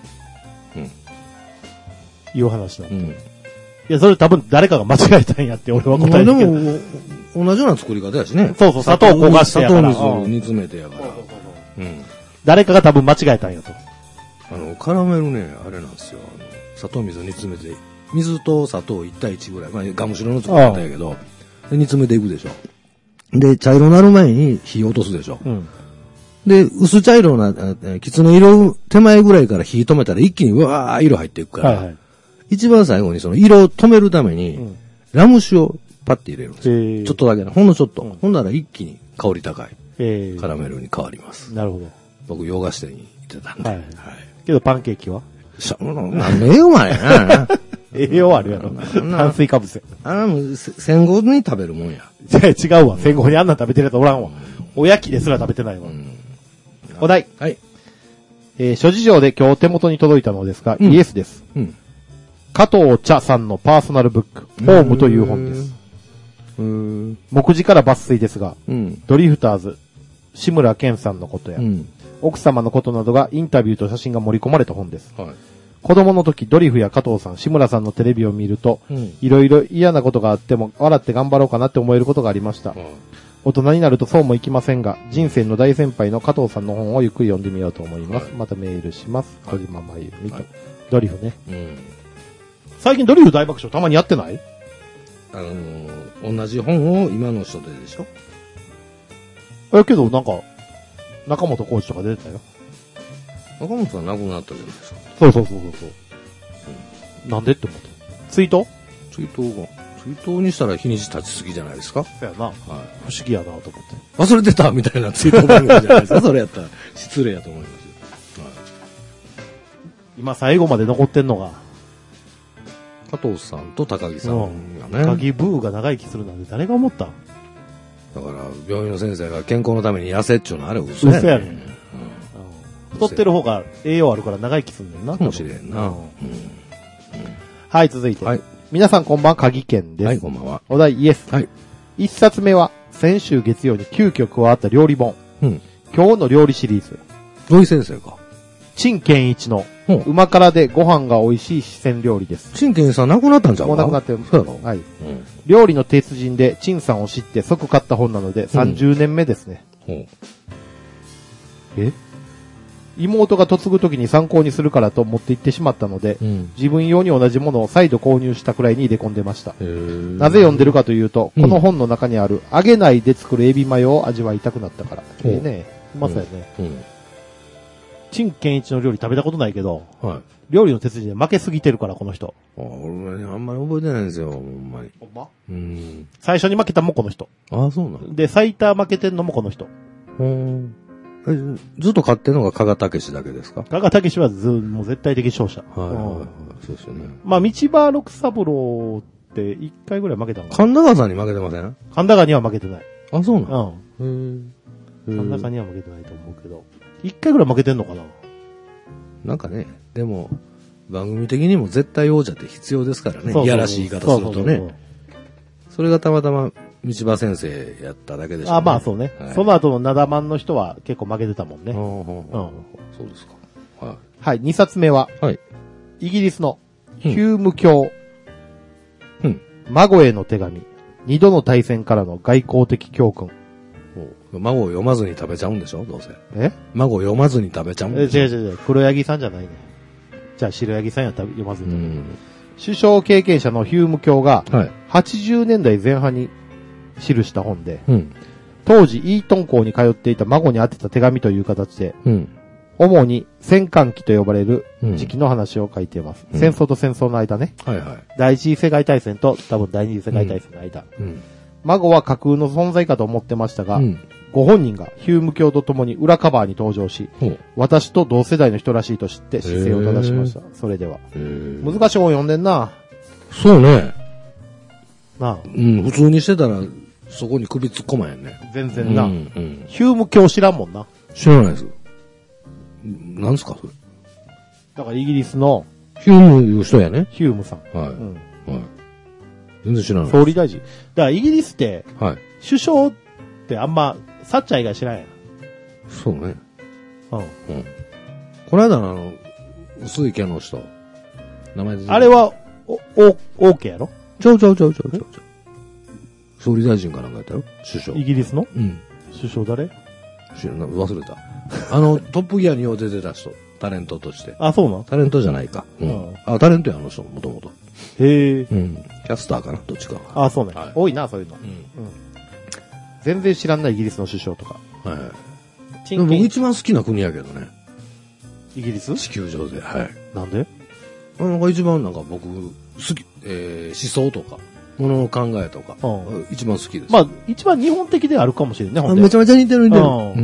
いう話なんと。うん。いや、それ多分誰かが間違えたんやって俺は答えるけど。でも、同じような作り方やしね。 そうそう、砂糖を焦がしてやから。 砂糖水を煮詰めてやから。そうそうそう。 うん。誰かが多分間違えたんやと。 あの、カラメルね、あれなんですよ。あの、砂糖水を煮詰めて、水と砂糖いち対いちぐらい。まあ、ガムシロの作り方やけど、で煮詰めていくでしょ。で、茶色になる前に火を落とすでしょ。うん。で、薄茶色な、きつね色手前ぐらいから火止めたら一気にうわー色入っていくから、はいはい、一番最後にその色を止めるために、うん、ラム酒をパッて入れるんですよ。ちょっとだけな。ほんのちょっと。うん、ほんなら一気に香り高いカラメルに変わります。なるほど。僕洋菓子店に行ってたんで。はい。はい、 けどパンケーキはしゃ、なんで栄養までな。 栄養あるやろ。炭水化物。 あの、戦後に食べるもんや。 違うわ。戦後にあんな食べてるやつおらんわ。おやきですら食べてないわ。うん、お題。はい。えー、諸事情で今日手元に届いたのですが、うん、イエスです。うん。加藤茶さんのパーソナルブック、ホームという本です。うーん。目次から抜粋ですが、うん、ドリフターズ、志村けんさんのことや、うん、奥様のことなどがインタビューと写真が盛り込まれた本です。はい。子供の時ドリフや加藤さん、志村さんのテレビを見ると、いろいろ嫌なことがあっても笑って頑張ろうかなって思えることがありました。うん、大人になるとそうもいきませんが、人生の大先輩の加藤さんの本をゆっくり読んでみようと思います。はい、またメールします。小島真由美と、はい。ドリフね、うん。最近ドリフ大爆笑たまにやってない？ あのー、同じ本を今の人ででしょ？ え、けどなんか、中本浩二とか出てたよ。 中本さん亡くなったじゃないですか。 そうそうそうそう。うん、なんでって思って。ツイートツイートが。ツイートにしたら日にち経ちすぎじゃないですか。 そうやな。はい。不思議やなと思って。 忘れてたみたいなツイート番組じゃないですか。それやったら失礼やと思いますよ。はい。 今最後まで残ってんのが。 加藤さんと高木さんがね。 高木ブーが長生きするなんて誰が思ったん？ だから、病院の先生が健康のために痩せっちゅうのあれ嘘やねん。嘘やねん。うん、 太ってる方が栄養あるから長生きするんだよな。 かもしれんな。うんうん、 はい、続いて。はい。皆さんこんばん、鍵健です。 はい、こんばんは。 お題イエス。はい。一冊目は、先週月曜に急遽加わった料理本。うん。今日の料理シリーズ。 土井先生か。 陳健一の、うま辛でご飯が美味しい四川料理です。 陳健一さん亡くなったんじゃんか？ もう亡くなってる。 そうやろ？ はい。うん。料理の鉄人で陳さんを知って即買った本なので、さんじゅうねんめですね。うん。え？妹が嫁ぐ時に参考にするからと持って行ってしまったので、うん、自分用に同じものを再度購入したくらいに入れ込んでました。なぜ読んでるかというと、この本の中にある揚げないで作るエビマヨを味わいたくなったから。うん、ええね。うまそうやね。うん。陳健一の料理食べたことないけど、はい、料理の鉄人で負けすぎてるから、この人。 あ、俺あんまり覚えてないんですよ、ほんまに。 ほんま？うん。最初に負けたもこの人。 ああ、そうなの？ で、最多負けてんのもこの人。 ほーん。 ずっと買ってるのが加賀武史だけですか？ 加賀武史はず、もう絶対的勝者。はい、はい、はい。 そうですよね。 まあ、道場六三郎って一回ぐらい負けたのかな？ 神田川さんに負けてません？ 神田川には負けてない。 あ、そうなの？うん。 へぇ。神田川には負けてないと思うけど。一回ぐらい負けてんのかな？ なんかね、でも、番組的にも絶対王者って必要ですからね。いやらしい言い方するとね。それがたまたま道場先生やっただけでしょうね。 あ、まあそうね。はい、その後のナダマンの人は結構負けてたもんね。うん。 そうですか。 はい。はい、二冊目は、はい、イギリスのヒューム教、うん、孫への手紙、二度の大戦からの外交的教訓。 孫を読まずに食べちゃうんでしょどうせ。 え孫を読まずに食べちゃうんでしょ。 え、違う違う違う。黒柳さんじゃないね。じゃあ白柳さんやったら読まずに食べる。首相経験者のヒューム教が、はい、はちじゅうねんだいぜん半に記した本で、うん、当時イートン校に通っていた孫に宛てた手紙という形で、うん、主に戦艦期と呼ばれる時期の話を書いています。うん、戦争と戦争の間ね、はいはい。第一次世界大戦と多分第二次世界大戦の間。うんうん、孫は架空の存在かと思ってましたが、うん、ご本人がヒューム教と共に裏カバーに登場し、私と同世代の人らしいと知って姿勢を正しました。それでは。難しい本読んでんな。 そうね。 なあ。 うん、普通にしてたら、そこに首突っ込まへんね。 全然な。うんうん、ヒューム教知らんもんな。 知らないです。なんすかそれ。 だからイギリスの。 ヒュームいう人やね。 ヒュームさん。 はい。うん、はい。全然知らない。 総理大臣。だからイギリスって、はい。首相ってあんま、サッチャー以外知らんやん。 そうね。うん。うん。この間のあの、薄い毛の人。名前あれは、お、お、オーケーやろ？ ちゃうちゃうちゃうちゃうちゃう。総理大臣かなんかやったよ首相。 イギリスの？ うん。 首相誰？ 知らない。忘れた。あの、トップギアによう出てた人。タレントとして。 あ、そうなの？ タレントじゃないか。うん。あ、タレントや、あの人、もともと。 へえ。 うん。キャスターかなどっちか。 あ、そうね。はい、多いな、そういうの。うん。うん。全然知らんないイギリスの首相とか。 はい。でも僕一番好きな国やけどね。 イギリス？ 地球上で。はい。 なんで？ なんか一番なんか僕、好き、えー、思想とか、ものの考えとか、うん、一番好きです。 まあ、一番日本的であるかもしれんね、ほんで。めちゃめちゃ似てる似てる。うん。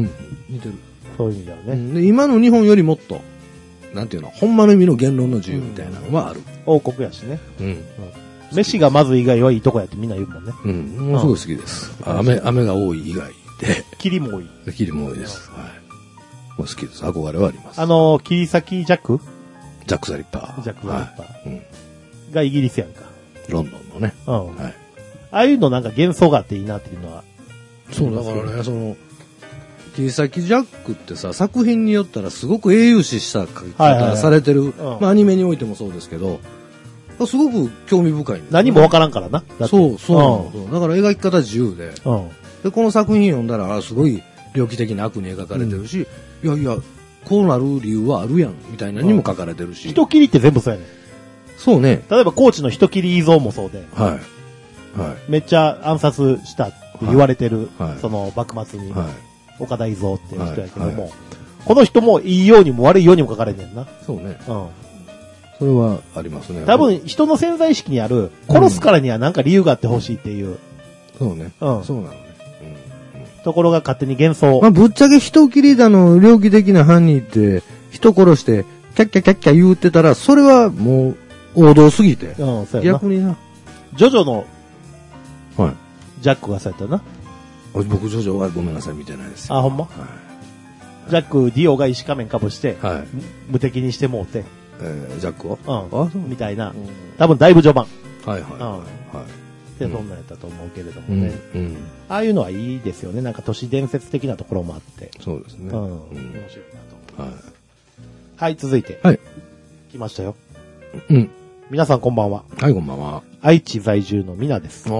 似てる。 そういう意味だよね、うん。 で、今の日本よりもっと、なんていうの、ほんまの意味の言論の自由みたいなのはある。 うん、王国やしね。うん。うん、飯がまず以外はいいとこやってみんな言うもんね。 うん。もうすごい好きです。うん、雨、雨が多い以外で。 霧も多い。 霧も多いです。はい。もう好きです。憧れはあります。 あのー、切り裂きジャックジャック・ザ・リッパー。 ジャック・ザ・リッパー。はい、うん。がイギリスやんか。 ロンドンのね。 うん。はい。ああいうのなんか幻想があっていいなっていうのは。 そう、だからね、その、切り裂きジャックってさ、作品によったらすごく英雄視した書き方されてる。まあアニメにおいてもそうですけど、すごく興味深い、ね。 何もわからんからな。 そう、そう、うん。だから描き方自由で。うん。で、この作品読んだら、すごい猟奇的な悪に描かれてるし、うん、いやいや、こうなる理由はあるやん、みたいなにも書かれてるし。 うん、人切りって全部そうやねん。 そうね。 例えば、高知の人切り遺像もそうで。 はい。はい。 めっちゃ暗殺したって言われてる、はい、その幕末に、はい、岡田伊蔵っていう人やけども、はいはい、この人もいいようにも悪いようにも書かれてんな。 そうね。うん。それはありますね。 多分、人の潜在意識にある、殺すからには何か理由があってほしいっていう。うん、 そうね。うん。そうなのね。 うん。ところが勝手に幻想。 まあ、ぶっちゃけ人切りだの、猟奇的な犯人って、人殺して、キャッキャキャッキャ言うてたら、それはもう、王道すぎて。うん、そうやな。逆にな。 ジョジョの、 はい。 ジャックがされたな。 僕、ジョジョはごめんなさい、見てないです。 あ、ほんま？はい。ジャック、ディオが石仮面かぶして、はい。無敵にしてもうて。 えー、ジャックをうん。あ、そうみたいな。うん、多分、だいぶ序盤。 はいはい。うん。はい。 で、そんなんやったと思うけれどもね。うん。うん、ああいうのはいいですよね。なんか都市伝説的なところもあって。 そうですね。うん。うん、面白いなと思います。はい。はい、続いて。 はい。 来ましたよ。 うん。 皆さんこんばんは。 はい、こんばんは。 愛知在住のミナです。 あー、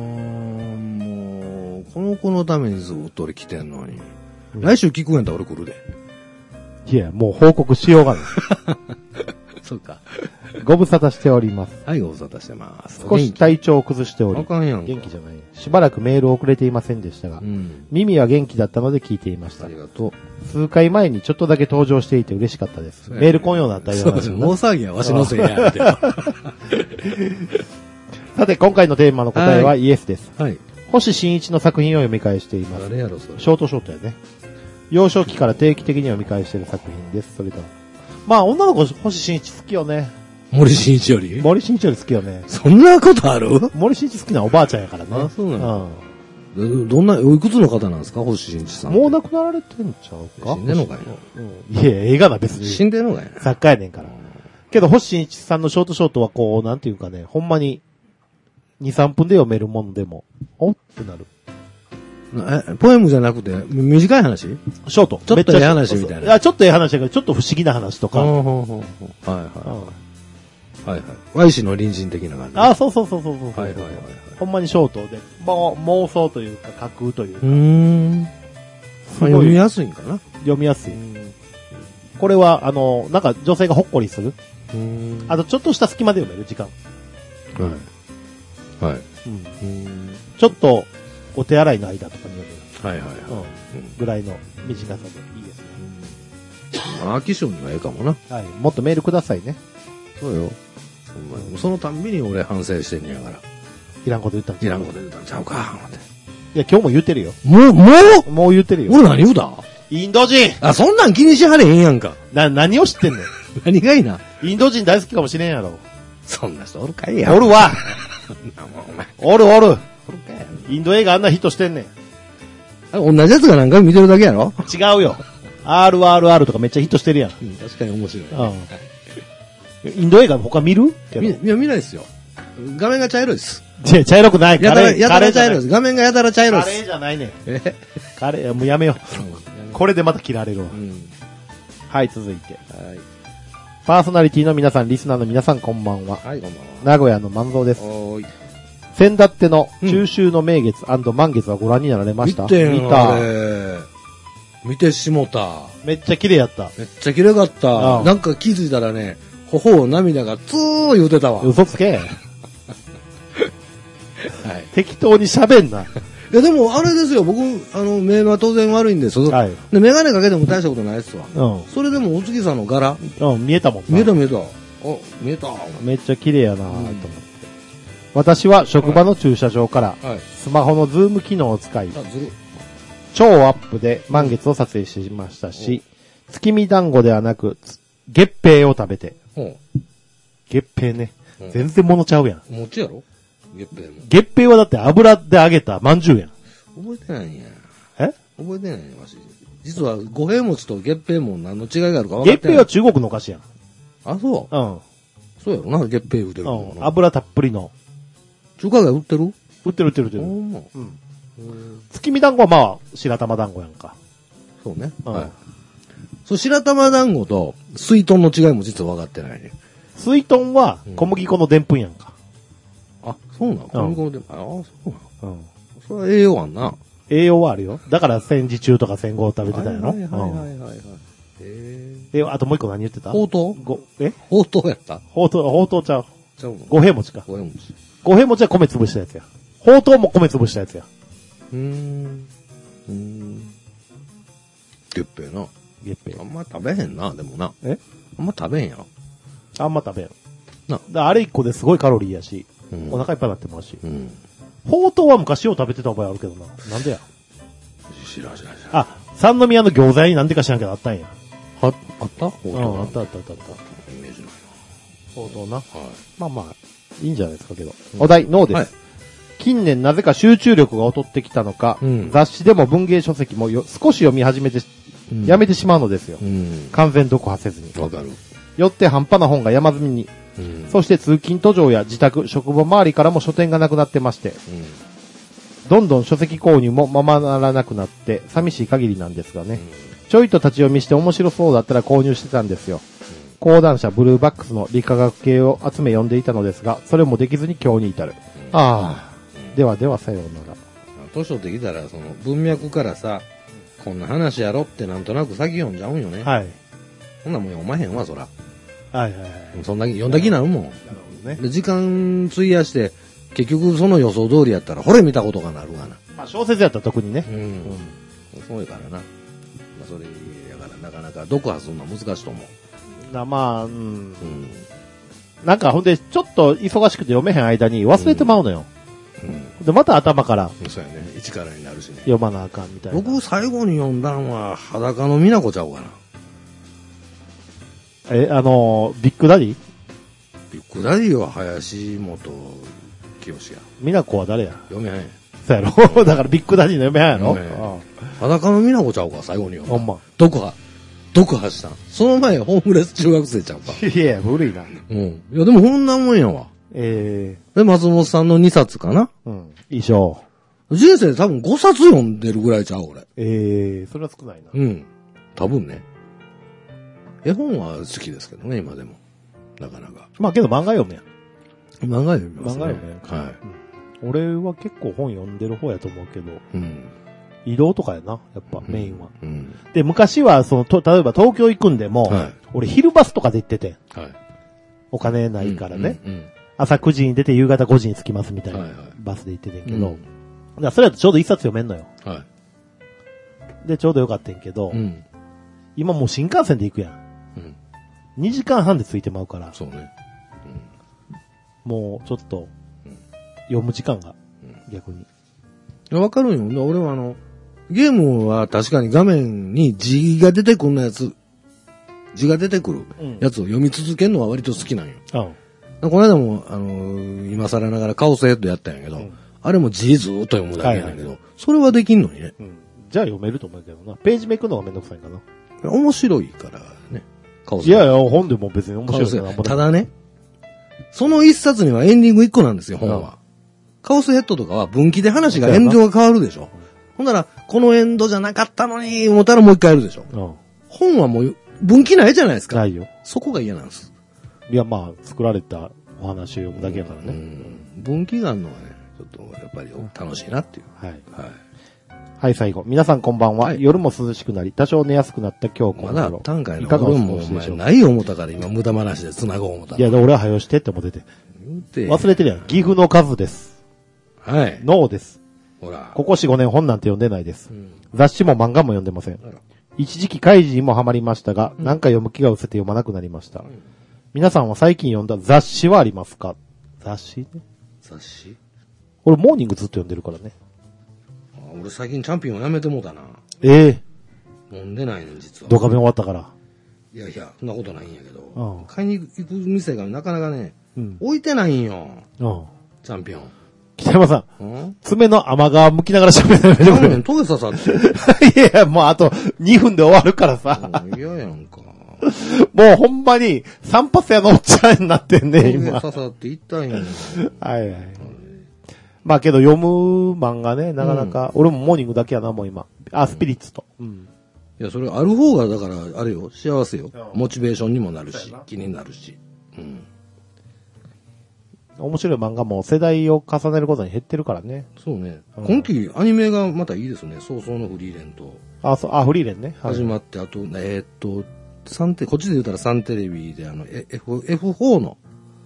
もう、この子のためにずっと俺来てんのに。うん、来週聞くんやったら俺来るで。 いや、もう報告しようがない。 そうか。 ご無沙汰しております。 はい、ご無沙汰してます。 少し体調を崩しており。 あかんやん。 元気じゃない。しばらくメールを送れていませんでしたが、うん、耳は元気だったので聞いていました。 ありがとう。 数回前にちょっとだけ登場していて嬉しかったです。メール来んようになったような。 そうです。大騒ぎはわしのせいや。 さて、今回のテーマの答えはイエスです。 はい。 星新一の作品を読み返しています。 誰やろ、それ。 ショートショートやね。 幼少期から定期的に読み返している作品です。それと。まあ、女の子、星新一好きよね。 森進一より森進一より好きよね。 そんなことある？ 森進一好きなおばあちゃんやからね。 あ、そうなの、うん、どんな、おいくつの方なんですか星新一さん。 もう亡くなられてんちゃうか？ 死んでんのかいな。 うん。いや、映画な別に。 死んでんのかいな。 作家やねんから。けど、星新一さんのショートショートはこう、なんていうかね、ほんまに、に、さんぷんで読めるもんでも、おってなる。 え、ポエムじゃなくて、短い話？ショート。 ちょっとええ話みたいな。 いや、ちょっとええ話だけど、ちょっと不思議な話とか。はいはい。 はいはい。Y 氏の隣人的な感じ。 あ、そうそうそうそうそう。 はいはいはい。 ほんまにショートで、もう妄想というか、架空というか。 うーん。読みやすいんかな？ 読みやすい。これは、あの、なんか女性がほっこりする。あと、ちょっとした隙間で読める時間。 はい。はい。 うん。ちょっと、お手洗いの間とかに読める。 はいはいはい。 ぐらいの短さでいいですね。 飽き性にはええかもな。 はい。もっとメールくださいね。 そうよ。そのたんびに俺反省してんねやから。 いらんこと言ったんちゃういらんこと言ったんちゃうか、思って。 いや、今日も言ってるよ。 もう、もうもう言ってるよ。 俺何言うた？ インド人！ あ、そんなん気にしはれへんやんか。 な、何を知ってんねん。 何がいいな。 インド人大好きかもしれんやろ。 そんな人おるかいや。 おるわ。おるおる。 おるかや。 インド映画あんなヒットしてんねん。 同じやつが何回も見てるだけやろ？ 違うよ。アールアールアール とかめっちゃヒットしてるやん。 うん、確かに面白い。 うん。インド映画他見る？ いや、見ないですよ。画面が茶色いです。 いや、茶色くない。 やたら、やたら茶色いです。画面がやたら茶色いです。 カレーじゃないねん。えカレー、もうやめよう。これでまた切られるわ。うん、はい、続いて。はい。パーソナリティの皆さん、リスナーの皆さん、こんばんは。はい、こんばんは。名古屋の万蔵です。おーい。先だっての中秋の名月&満月はご覧になられました？ 見てん見た。見てしもた。 めっちゃ綺麗やった。 めっちゃ綺麗かった。なんか気づいたらね、頬を涙がツー言うてたわ。 嘘つけ。はい。適当に喋んな。 いやでもあれですよ、僕、あの、目は当然悪いんです。はい。で、メガネかけても大したことないですわ。うん。それでもお月さんの柄。 うん、見えたもん。 見えた見えた。あ、見えた。 めっちゃ綺麗やなと思って。私は職場の駐車場からスマホのズーム機能を使い、超アップで満月を撮影しましたし、月見団子ではなく月餅を食べて、月餅ね、全然物ちゃうやん。 餅やろ？月餅も。 月餅はだって油で揚げたまんじゅうやん。 覚えてないんや。 え？ 覚えてないんや、わし。実は五平餅と月餅も何の違いがあるか分かってない。 月餅は中国のお菓子やん。 あ、そう。うん。そうやろな、月餅売ってるの。 うん。油たっぷりの。 中華街売ってる？ 売ってる売ってる売ってる。うん。月見団子はまあ、白玉団子やんか。 そうね。はい。そう、白玉団子と水豚の違いも実は分かってないね。 水豚は小麦粉のでんぷんやんか。 あ、そうなの？小麦粉のでんぷん。ああ、そうなの？うん。それは栄養あんな。 栄養はあるよ。だから戦時中とか戦後食べてたやろ？はいはいはいはい。へえ。あともう一個何言ってた？ ほうとう？ ご、え？ ほうとうやった？ ほうとう、ほうとうちゃう。 ちゃうの？ 五平餅か。 五平餅。 五平餅は米潰したやつや。ほうとうも米潰したやつや。 うーん。うーん。月餅な。 月餅。 あんま食べへんな、でもな。 え？ あんま食べへんやろ。 あんま食べへん。な。だあれ一個ですごいカロリーやし、うん、お腹いっぱいになってますし。うん。ほうとうは昔を食べてた覚えあるけどな。なんでや？ 知らん知らん知らん。 あ、三宮の餃子になんでか知らんけどあったんや。 は、あったほうとう。 うん、あったあったあったあった。 イメージないな。 ほうとうな。はい。まあまあ、いいんじゃないですかけど。 うん、 お題、ノーです。はい、近年なぜか集中力が劣ってきたのか、うん、雑誌でも文芸書籍もよ少し読み始めて、うん、やめてしまうのですよ。うん、完全読破せずに。 わかる。 よって半端な本が山積みに。うん、そして通勤途上や自宅、職場周りからも書店がなくなってまして、うん、どんどん書籍購入もままならなくなって寂しい限りなんですがね、うん、ちょいと立ち読みして面白そうだったら購入してたんですよ。うん、講談社ブルーバックスの理化学系を集め読んでいたのですが、それもできずに今日に至る。うん、ああ、うん、ではではさようなら。 年取ってきたらその文脈からさ、こんな話やろってなんとなく先読んじゃうんよね。はい。ほんなもん読まへんわ、そら。はいはいはい。そんだけ読んだ気になるもん。なるほどね。で、時間費やして、結局その予想通りやったら、これ見たことがなるがな。 まあ小説やったら特にね。うん。うん、 そうやからな。まあそれやからなかなか読破するのは難しいと思う。 な、まあ、うん。うん、なんかほんで、ちょっと忙しくて読めへん間に忘れてまうのよ。うん。うん、 で、また頭から。 そうやね。一からになるしね。 読まなあかんみたいな。 僕最後に読んだのは、裸の美奈子ちゃうかな。 え、あのー、ビッグダディビッグダディは林本清や。 美奈子は誰や嫁はんや。 そうやろだからビッグダディの嫁はんやろ、 裸の美奈子ちゃうか、最後に読んだ。 ほんま。 読破。読破したん。その前、ホームレス中学生ちゃうか。 いや、古いな。 うん。いや、でもこんなもんやわ。 ええー。 で、松本さんのにさつかな。 うん。衣装。 人生で多分ごさつ読んでるぐらいちゃう、俺。 ええー、それは少ないな。 うん。多分ね。絵本は好きですけどね、今でも。なかなか。 まあけど漫画読むやん。 漫画読みますね。 漫画読むやん。 はい、 うん。俺は結構本読んでる方やと思うけど。 うん。 移動とかやな、やっぱメインは。 うん。うん、 で、昔は、その、と、例えば東京行くんでも、はい、俺昼バスとかで行ってて。はい。お金ないからね。うんうんうん、朝くじに出て夕方ごじに着きますみたいなバスで行っててんけど。はいはい、だからそれだとちょうど一冊読めんのよ。はい。で、ちょうどよかったんけど、うん、今もう新幹線で行くやん。うん。にじかんはんで着いてまうから。そうね。うん、もう、ちょっと、読む時間が、逆に。 わかるんよ。俺はあの、ゲームは確かに画面に字が出てくるのやつ、字が出てくるやつを読み続けるのは割と好きなんよ。うん、この間も、あのー、今更ながらカオスヘッドやったんやけど、うん、あれも字ずーっと読むだけなんやけど、はいはい、それはできんのにね、うん。 じゃあ読めると思うけどな。ページめくのがめんどくさいかな。 面白いからね。 カオスヘッド。いやいや、本でも別に面白いから。 ただね、その一冊にはエンディング一個なんですよ、本は。うん、カオスヘッドとかは分岐で話がエンドが変わるでしょ。ほんなら、このエンドじゃなかったのに、思ったらもう一回やるでしょ。うん、本はもう分岐ないじゃないですか。 ないよ。 そこが嫌なんです。 いや、まあ、作られたお話を読むだけやからね。うんうん、分岐があるのはね、ちょっとやっぱり楽しいなっていう。 はい。はい。はい、最後。皆さんこんばんは。はい、夜も涼しくなり、多少寝やすくなった今日この頃。 まだ単回の夜もお前ない思ったから今無駄話で繋ごう思った。 いや、俺は早よしてって思ってて。忘れてるやん。岐阜の数です。 はい。 ノーです。 ほら。 ここよん、ごねん本なんて読んでないです。うん、雑誌も漫画も読んでません。一時期怪事にもハマりましたが、うん、何回読む気が失せて読まなくなりました。うん、皆さんは最近読んだ雑誌はありますか？雑誌ね。 雑誌？ 俺モーニングずっと読んでるからね。 あ、俺最近チャンピオンやめてもうたな。 ええー。飲んでないね実は。 ドカベン終わったから。 いやいや、そんなことないんやけど。うん、買いに行く店がなかなかね、うん、置いてないんよ。うん、チャンピオン。 北山さん、うん、爪の甘皮剥きながら喋るのやめてくれ。 トゲ刺さって。いや、もうあとにふんで終わるからさ。 嫌やんか。 もうほんまに散髪屋のおっちゃんになってんね、今。 トゲ刺さって痛いんや。 はいはい。まあけど読む漫画ね、なかなか、うん、俺もモーニングだけやな、もう今。あ、スピリッツと。うん。 いや、それある方が、だから、あれよ、幸せよ。モチベーションにもなるし、気になるし。うん。 面白い漫画も世代を重ねることに減ってるからね。 そうね。うん、今期アニメがまたいいですね。早々のフリーレンと。 あ、そう、あ、フリーレンね。 始まって、あと、えー、っと、サンテ、こっちで言うたらサンテレビで、あの、F、エフフォー の、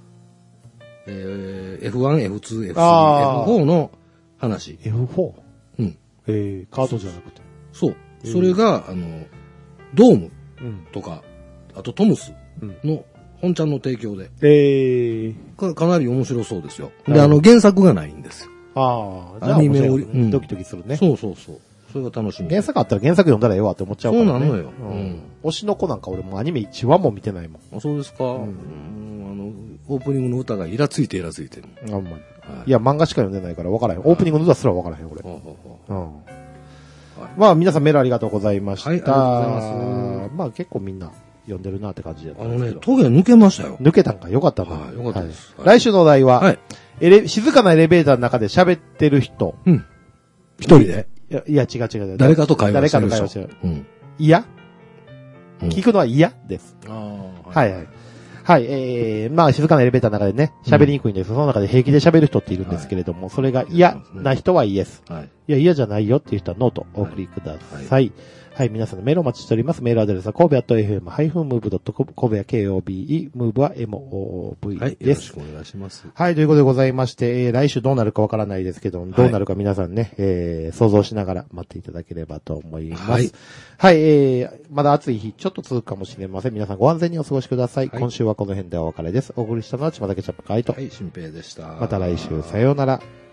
えー、エフワン、エフツー、エフスリー、エフフォー の話。 エフフォー？ うん。えー、カードじゃなくて。 そう。それが、あの、ドームとか、うん、あとトムスの本ちゃんの提供で。 えー、 か、かなり面白そうですよ。で、あの、原作がないんですよ。 ああ、 アニメを、 うん、ドキドキするね。 そうそうそう。それが楽しみ。 原作あったら原作読んだらええわって思っちゃうからね。 そうなのよ。 うん。推しの子なんか俺もアニメいちわも見てないもん。 あ、そうですか。うん。あの、オープニングの歌がイラついてイラついてる。 あんまり。はい、いや、漫画しか読んでないから分からへん。オープニングの歌すら分からへん、俺。うん。まあ、皆さんメールありがとうございました。はい、ありがとうございます。まあ、結構みんな読んでるなって感じで。 あのね、トゲ抜けましたよ。 抜けたんか。よかったな。 はい、よかったです。 はい、来週のお題は、はい、エレ、静かなエレベーターの中で喋ってる人。 うん。一人でいや、いや、違う違う。 誰かと会話してる。 誰かと会話してる。うん。嫌、うん、聞くのは嫌です。ああ。はいはい。はい、えー、まあ、静かなエレベーターの中でね、喋りにくいんです。うん、その中で平気で喋る人っているんですけれども、はい、それが嫌な人はイエス。はい。いや、嫌じゃないよっていう人はノーとお送りください。はい。はい、皆さんのメールお待ちしております。メールアドレスは、神戸アット エフエム ハイフンムーブドットコム、神戸は ケーオービーイー、ムーブは エムオーブイ です。はい、よろしくお願いします。 はい、ということでございまして、えー、来週どうなるかわからないですけど、どうなるか皆さんね、えー、想像しながら待っていただければと思います。はい。はい、えー、まだ暑い日、ちょっと続くかもしれません。皆さんご安全にお過ごしください。はい、今週はこの辺でお別れです。お送りしたのは、ちまだけちゃっぱかいと。 はい、新平でした。 また来週、さようなら。